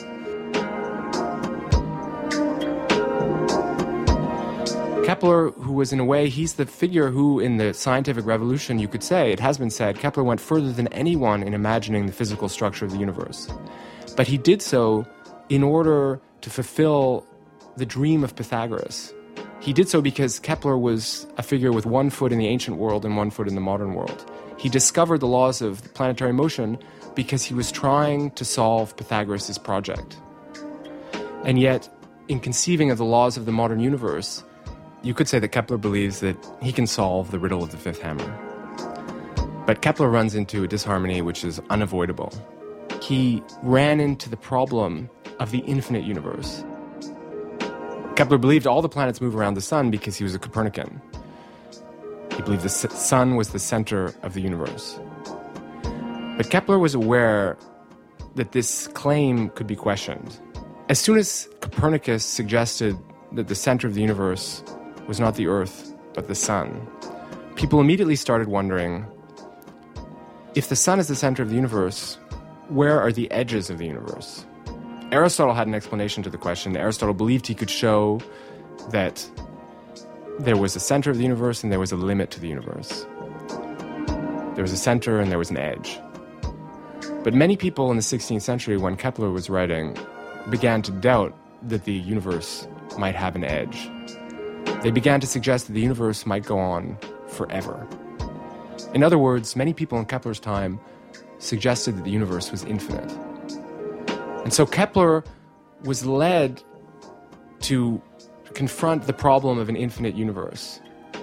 Kepler, who was in a way, he's the figure who, in the scientific revolution, you could say, it has been said, Kepler went further than anyone in imagining the physical structure of the universe. But he did so in order to fulfill the dream of Pythagoras, He did so because Kepler was a figure with one foot in the ancient world and one foot in the modern world. He discovered the laws of planetary motion because he was trying to solve Pythagoras' project. And yet, in conceiving of the laws of the modern universe, you could say that Kepler believes that he can solve the riddle of the fifth hammer. But Kepler runs into a disharmony which is unavoidable. He ran into the problem of the infinite universe. Kepler believed all the planets move around the sun because he was a Copernican. He believed the sun was the center of the universe. But Kepler was aware that this claim could be questioned. As soon as Copernicus suggested that the center of the universe was not the Earth, but the sun, people immediately started wondering, if the sun is the center of the universe, where are the edges of the universe? Aristotle had an explanation to the question. Aristotle believed he could show that there was a center of the universe and there was a limit to the universe. There was a center and there was an edge. But many people in the 16th century, when Kepler was writing, began to doubt that the universe might have an edge. They began to suggest that the universe might go on forever. In other words, many people in Kepler's time suggested that the universe was infinite. And so Kepler was led to confront the problem of an infinite universe.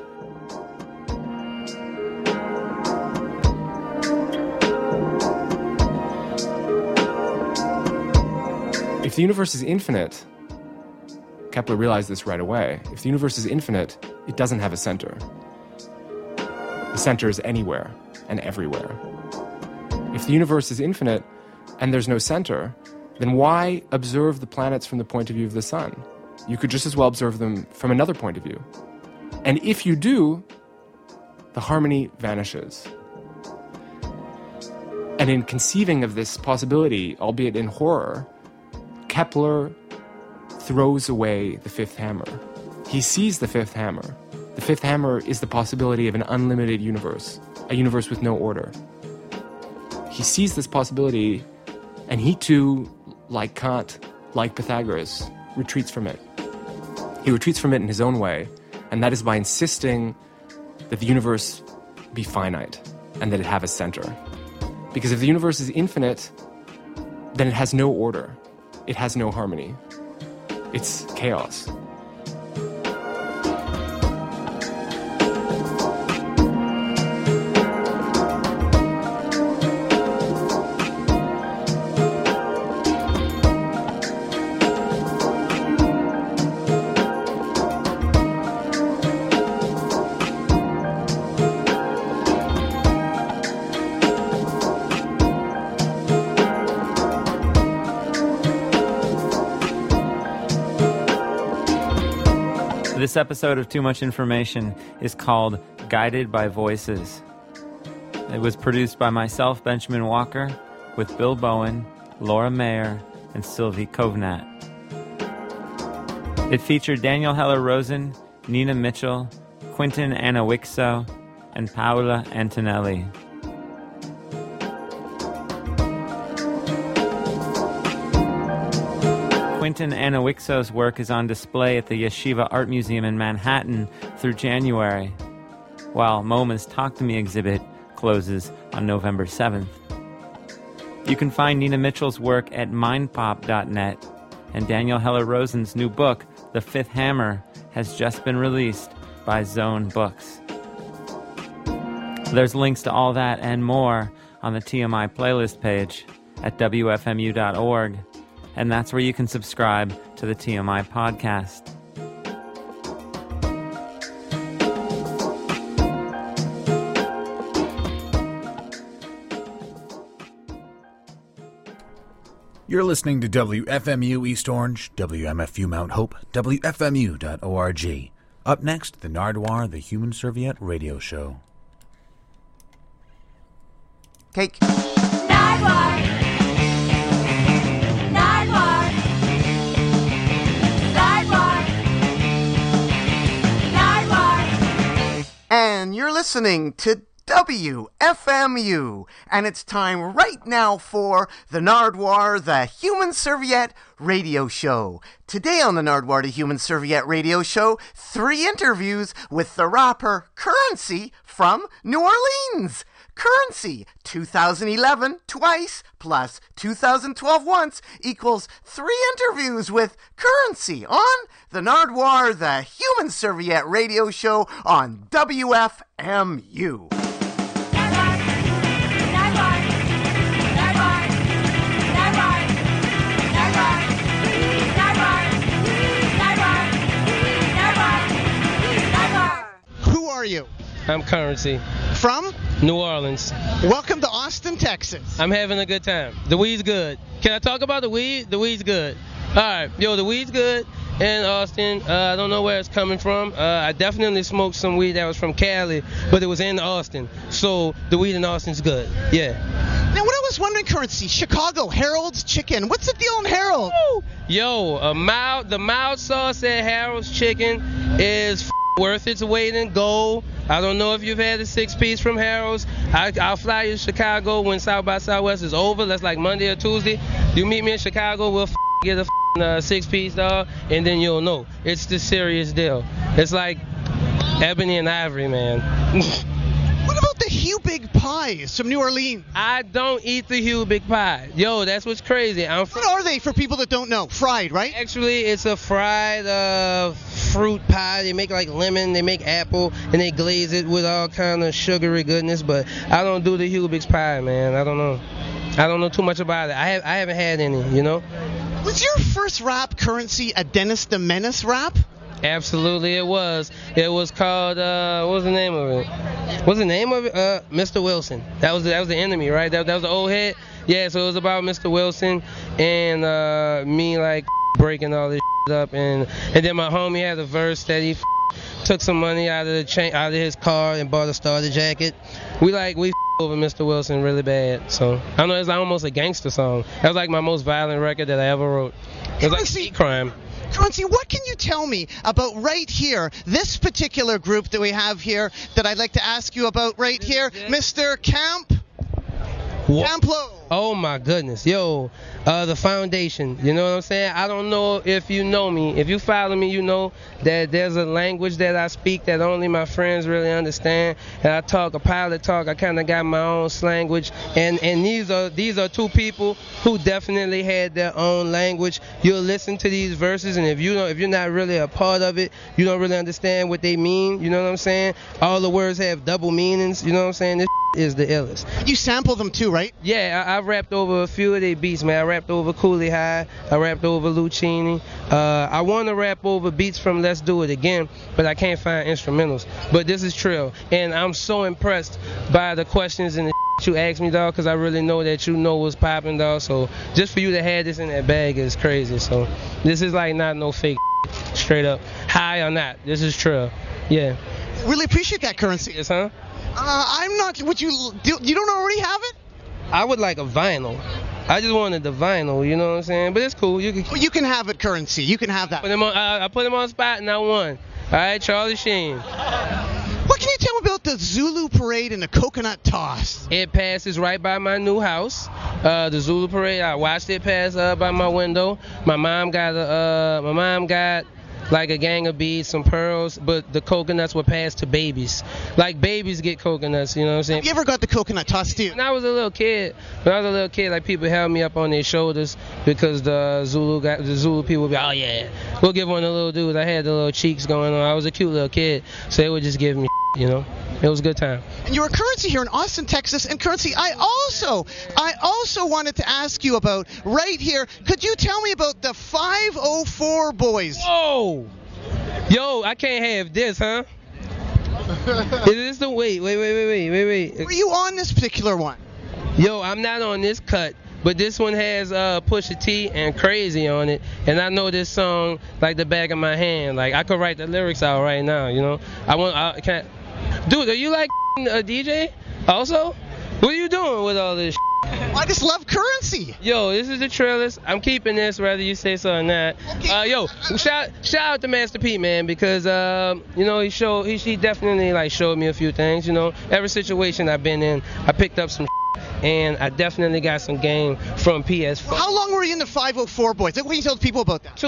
If the universe is infinite, Kepler realized this right away. If the universe is infinite, it doesn't have a center. The center is anywhere and everywhere. If the universe is infinite and there's no center, then why observe the planets from the point of view of the sun? You could just as well observe them from another point of view. And if you do, the harmony vanishes. And in conceiving of this possibility, albeit in horror, Kepler throws away the fifth hammer. He sees the fifth hammer. The fifth hammer is the possibility of an unlimited universe, a universe with no order. He sees this possibility, and he too, like Kant, like Pythagoras, retreats from it. He retreats from it in his own way, and that is by insisting that the universe be finite and that it have a center. Because if the universe is infinite, then it has no order. It has no harmony. It's chaos. This episode of Too Much Information is called Guided by Voices. It was produced by myself, Benjamin Walker, with Bill Bowen, Laura Mayer, and Sylvie Kovnat. It featured Daniel Heller-Rosen, Nina Mitchell, Quentin Anawixo, and Paola Antonelli. Quentin Anawixo's work is on display at the Yeshiva Art Museum in Manhattan through January, while MoMA's Talk to Me exhibit closes on November 7th. You can find Nina Mitchell's work at mindpop.net, and Daniel Heller-Rosen's new book, The Fifth Hammer, has just been released by Zone Books. There's links to all that and more on the TMI playlist page at wfmu.org. And that's where you can subscribe to the TMI podcast. You're listening to WFMU East Orange, WMFU Mount Hope, WFMU.org. Up next, the Nardwuar, the Human Serviette radio show. Cake. Nardwuar. And you're listening to WFMU, and it's time right now for the Nardwuar, the Human Serviette Radio Show. Today on the Nardwuar, the Human Serviette Radio Show, 3 interviews with the rapper Currency from New Orleans. Currency, 2011 twice plus 2012 once equals 3 interviews with Currency on the Nardwuar, the Human Serviette Radio Show on WFMU. Who are you? I'm Currency. From? New Orleans. Welcome to Austin, Texas. I'm having a good time. The weed's good. Can I talk about the weed? The weed's good. All right. Yo, the weed's good in Austin. I don't know where it's coming from. I definitely smoked some weed that was from Cali, but it was in Austin. So the weed in Austin's good. Yeah. Now, what I was wondering, Currency, Chicago, Harold's Chicken. What's the deal in Harold? Yo, the mild sauce at Harold's Chicken is worth its weight in gold. I don't know if you've had a 6-piece from Harold's. I'll fly you to Chicago when South by Southwest is over. That's like Monday or Tuesday. You meet me in Chicago, we'll get a 6-piece, dog, and then you'll know. It's the serious deal. It's like ebony and ivory, man. What about the Hugh Big Pies from New Orleans? I don't eat the Hugh Big Pie. Yo, that's what's crazy. What are they for people that don't know? Fried, right? Actually, it's a fried fruit pie. They make like lemon, they make apple, and they glaze it with all kind of sugary goodness. But I don't do the Hugh Big Pie, man. I don't know. I don't know too much about it. I haven't had any, you know. Was your first rap, Currency, a Dennis the Menace rap? Absolutely, it was. It was called what was the name of it? What's the name of it? Mr. Wilson. That was the enemy, right? That was the old hit. Yeah, so it was about Mr. Wilson and me like breaking all this up, and then my homie had a verse that he took some money out of his car and bought a starter jacket. We over Mr. Wilson really bad. So I know it's like almost a gangster song. That was like my most violent record that I ever wrote. It was like hate crime. Currency, what can you tell me about right here, this particular group that we have here that I'd like to ask you about right here, Mr. Camplo? Oh my goodness. Yo, the Foundation. You know what I'm saying? I don't know if you know me. If you follow me, you know that there's a language that I speak that only my friends really understand. And I talk a pilot talk. I kind of got my own language. And these are 2 people who definitely had their own language. You'll listen to these verses, and if you're not really a part of it, you don't really understand what they mean. You know what I'm saying? All the words have double meanings. You know what I'm saying? This is the illest. You sample them too, right? Yeah, I rapped over a few of their beats, man. I rapped over Cooley High. I rapped over Lucchini. I want to rap over beats from Let's Do It Again, but I can't find instrumentals. But this is Trill, and I'm so impressed by the questions and the you asked me, dog, because I really know that you know what's popping, dog. So just for you to have this in that bag is crazy. So this is like not no fake straight up. High or not, this is Trill. Yeah. Really appreciate that, Currency. Yes, huh? I'm not. Would you do? You don't already have it? I would like a vinyl. I just wanted the vinyl, you know what I'm saying? But it's cool. You can have it, Currency. You can have that. I put him on spot and I won. All right, Charlie Sheen. What can you tell me about the Zulu Parade and the coconut toss? It passes right by my new house. The Zulu Parade, I watched it pass by my window. My mom got like a gang of beads, some pearls, but the coconuts were passed to babies. Like babies get coconuts, you know what I'm saying? Have you ever got the coconut toss too? When I was a little kid, like people held me up on their shoulders because the Zulu people would be, oh yeah, we'll give one of the little dudes. I had the little cheeks going on. I was a cute little kid, so they would just give me, you know. It was a good time. And you're a Currency here in Austin, Texas. And Currency, I also wanted to ask you about right here. Could you tell me about the 504 Boys? Whoa! Yo, I can't have this, huh? Is this the wait? Were you on this particular one? Yo, I'm not on this cut. But this one has Pusha T and Crazy on it, and I know this song like the back of my hand. Like I could write the lyrics out right now, you know. Dude, are you like a DJ also? What are you doing with all this? I just love Currency. Yo, this is the trailers. I'm keeping this, whether you say so or not. Yo, shout out to Master P, man, because you know he definitely like showed me a few things. You know, every situation I've been in, I picked up some. And I definitely got some game from PS4. How long were you in the 504 Boys? What can you tell people about that?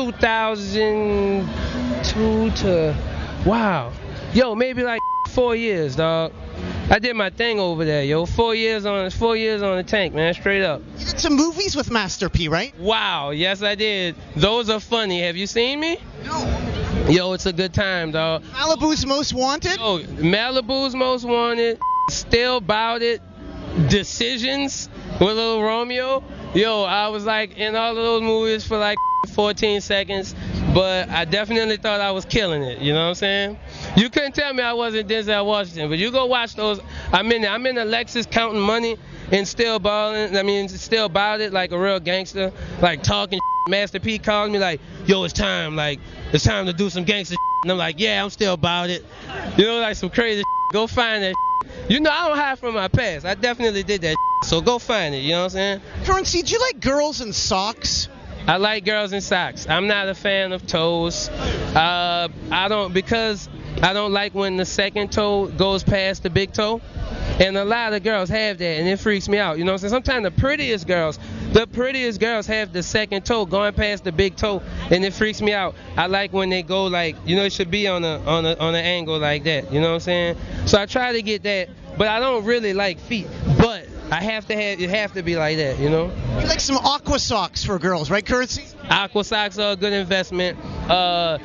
2002 to, wow. Yo, maybe like 4 years, dog. I did my thing over there, yo. 4 years on the tank, man, straight up. You did some movies with Master P, right? Wow, yes I did. Those are funny. Have you seen me? No. Yo, it's a good time, dog. Malibu's Most Wanted? Yo, Malibu's Most Wanted. Still About It. Decisions with Little Romeo. Yo, I was like in all of those movies for like 14 seconds, but I definitely thought I was killing it. You know what I'm saying? You couldn't tell me I wasn't Denzel Washington, but you go watch those. I'm in the Lexus counting money and still balling. I mean, still about it like a real gangster, like talking. Master P called me like, yo, it's time to do some gangster. And I'm like, yeah, I'm still about it. You know, like some crazy. Go find that. You know, I don't hide from my past. I definitely did that, so go find it, you know what I'm saying? Currency, do you like girls in socks? I like girls in socks. I'm not a fan of toes. I don't like when the second toe goes past the big toe. And a lot of girls have that, and it freaks me out. You know what I'm saying? Sometimes the prettiest girls have the second toe going past the big toe, and it freaks me out. I like when they go like, you know, it should be on an angle like that. You know what I'm saying? So I try to get that, but I don't really like feet. But it have to be like that, you know? You like some aqua socks for girls, right, Currency? Aqua socks are a good investment. The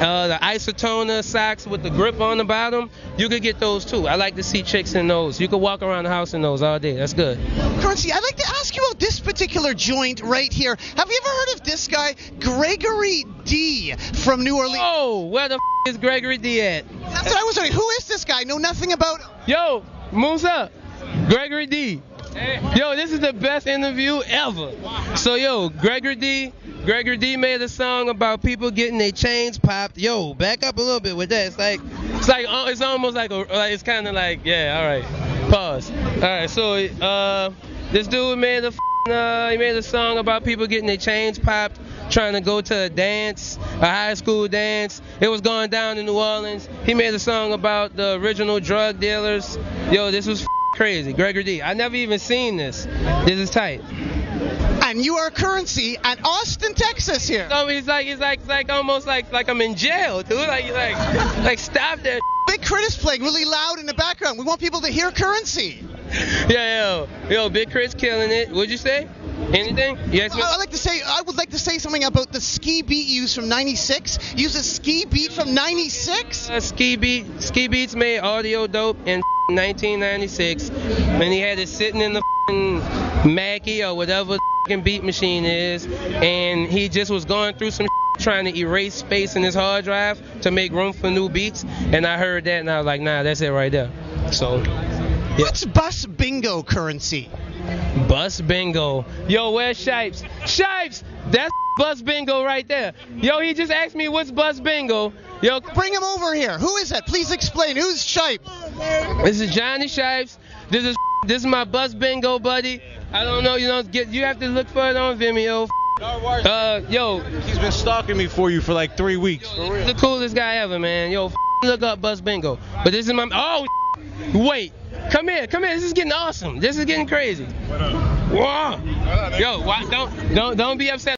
Isotona socks with the grip on the bottom, you could get those too. I like to see chicks in those. You could walk around the house in those all day. That's good. Currency, I'd like to ask you about this particular joint right here. Have you ever heard of this guy, Gregory D from New Orleans? Oh, where the is Gregory D at? That's what I was wondering. Who is this guy? Know nothing about him. Yo, moves up. Gregory D. Yo, this is the best interview ever. So, yo, Gregory D made a song about people getting their chains popped. Yo, back up a little bit with that. It's almost like it's kind of like, yeah, all right. Pause. All right, so this dude made a song about people getting their chains popped, trying to go to a dance, a high school dance. It was going down in New Orleans. He made a song about the original drug dealers. Yo, this was crazy. Gregory D. I never even seen this. This is tight. And you are Currency at Austin, Texas here. So he's like almost like I'm in jail, dude. Like stop that. Big Crit is playing really loud in the background. We want people to hear Currency. Yeah, yo, Big Crit's killing it. What'd you say? Anything? Yes. I would like to say something about the ski beat used from '96. Use a ski beat from '96. Ski Beats made audio dope in 1996, and he had it sitting in the Mackie or whatever beat machine is, and he just was going through some trying to erase space in his hard drive to make room for new beats, and I heard that and I was like, nah, that's it right there. So yeah. What's Bus Bingo, Currency? Bus Bingo. Yo, where's Shipes? Shipes! That's Bus Bingo right there. Yo, he just asked me what's Bus Bingo. Yo, bring him over here. Who is that? Please explain. Who's Shipes? This is Johnny Shipes. This is my Bus Bingo buddy. I don't know, you have to look for it on Vimeo. Yo, he's been stalking me for you for like 3 weeks. Yo, this is the coolest guy ever, man. Yo, look up Bus Bingo. But this is my wait. Come here. This is getting awesome. This is getting crazy. Whoa. Yo, don't be upset.